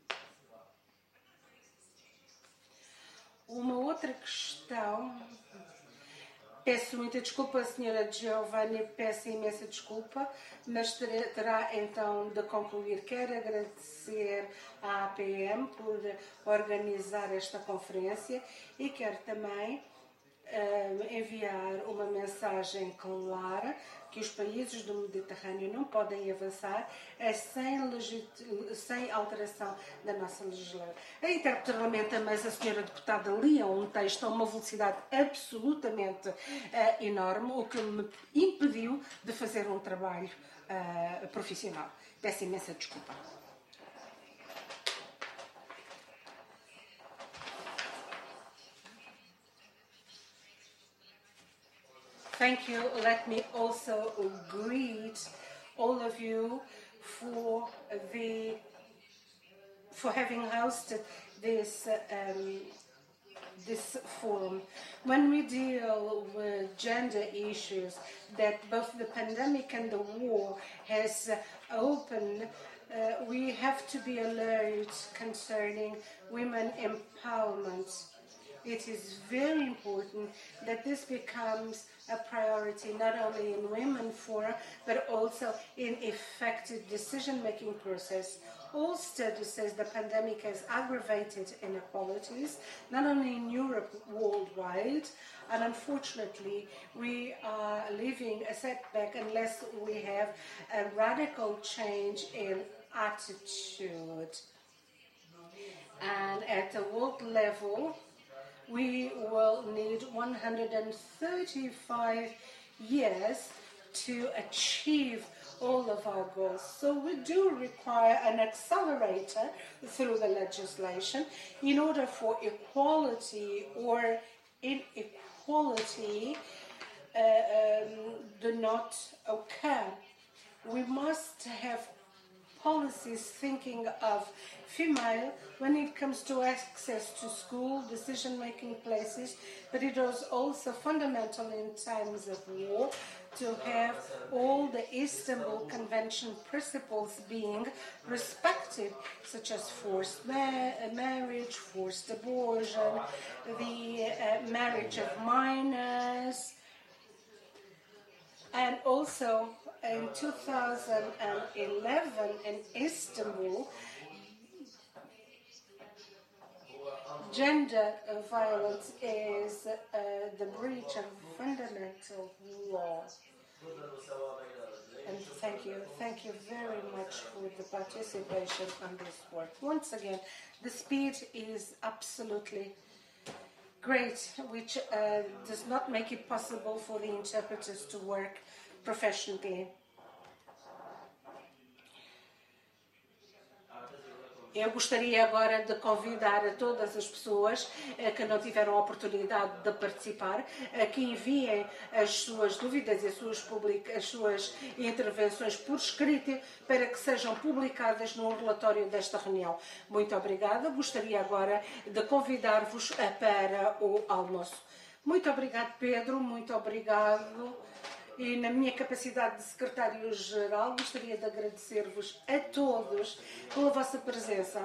Uma outra questão, peço muita desculpa, senhora Giovanni, peço imensa desculpa, mas terá, terá então de concluir. Quero agradecer à A P M por organizar esta conferência e quero também um, enviar uma mensagem clara que os países do Mediterrâneo não podem avançar sem, sem alteração da nossa legislação. A interparlamentar, mas a senhora deputada lia um texto a uma velocidade absolutamente uh, enorme, o que me impediu de fazer um trabalho uh, profissional. Peço imensa desculpa. Thank you. Let me also greet all of you for the for having hosted this um, this forum. When we deal with gender issues that both the pandemic and the war has uh, opened, uh, we have to be alert concerning women empowerment. It is very important that this becomes a priority not only in Women Forum, but also in effective decision-making process. All studies say the pandemic has aggravated inequalities, not only in Europe, worldwide, and unfortunately, we are living a setback unless we have a radical change in attitude. And at the world level, we will need one hundred thirty-five years to achieve all of our goals. So we do require an accelerator through the legislation in order for equality or inequality uh, um, do not occur. We must have policies thinking of female when it comes to access to school, decision-making places, but it is also fundamental in times of war to have all the Istanbul Convention principles being respected, such as forced ma marriage, forced abortion, the uh, marriage of minors, and also in two thousand eleven in Istanbul, gender violence is uh, the breach of fundamental law. And thank you, thank you very much for the participation on this work. Once again, the speed is absolutely great, which uh, does not make it possible for the interpreters to work professionally. Eu gostaria agora de convidar a todas as pessoas eh, que não tiveram a oportunidade de participar, eh, que enviem as suas dúvidas e as suas, public... as suas intervenções por escrito para que sejam publicadas no relatório desta reunião. Muito obrigada. Gostaria agora de convidar-vos para o almoço. Muito obrigado, Pedro. Muito obrigado. E na minha capacidade de secretário-geral, gostaria de agradecer-vos a todos pela vossa presença.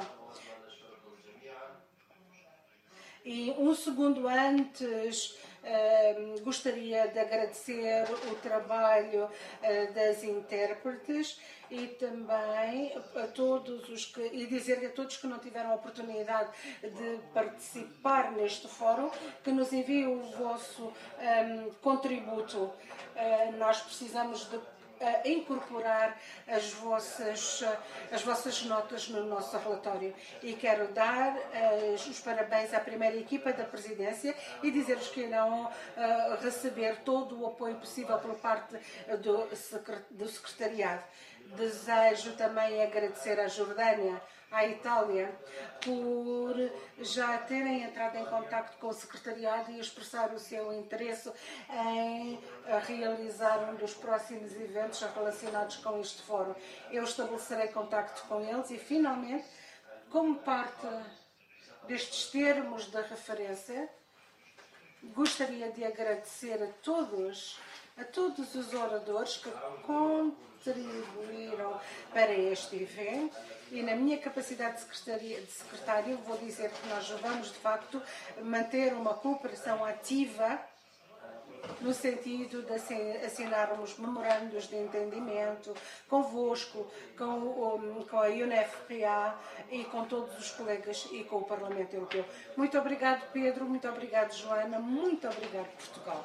E um segundo antes, uh, gostaria de agradecer o trabalho uh, das intérpretes e também a todos os que, e dizer a todos que não tiveram a oportunidade de participar neste fórum, que nos enviem o vosso um, contributo. Uh, nós precisamos de a incorporar as vossas, as vossas notas no nosso relatório. E quero dar uh, os parabéns à primeira equipa da presidência e dizer-vos que irão uh, receber todo o apoio possível por parte do, do secretariado. Desejo também agradecer à Jordânia, à Itália, por já terem entrado em contacto com o secretariado e expressar o seu interesse em realizar um dos próximos eventos relacionados com este fórum. Eu estabelecerei contacto com eles e, finalmente, como parte destes termos de referência, gostaria de agradecer a todos, a todos os oradores que contribuíram para este evento. E na minha capacidade de secretário vou dizer que nós vamos de facto manter uma cooperação ativa no sentido de assinarmos memorandos de entendimento convosco, com, com a U N F P A e com todos os colegas e com o Parlamento Europeu. Muito obrigado, Pedro, muito obrigado, Joana, muito obrigado, Portugal.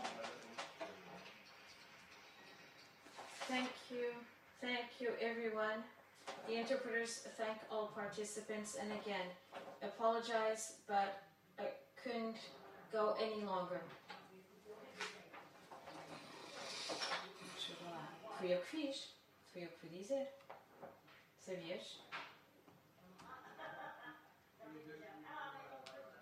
Thank you. Thank you, everyone. The interpreters thank all participants, and again, apologize, but I couldn't go any longer. Fui eu que fiz. Fui eu que fui dizer. Sabias?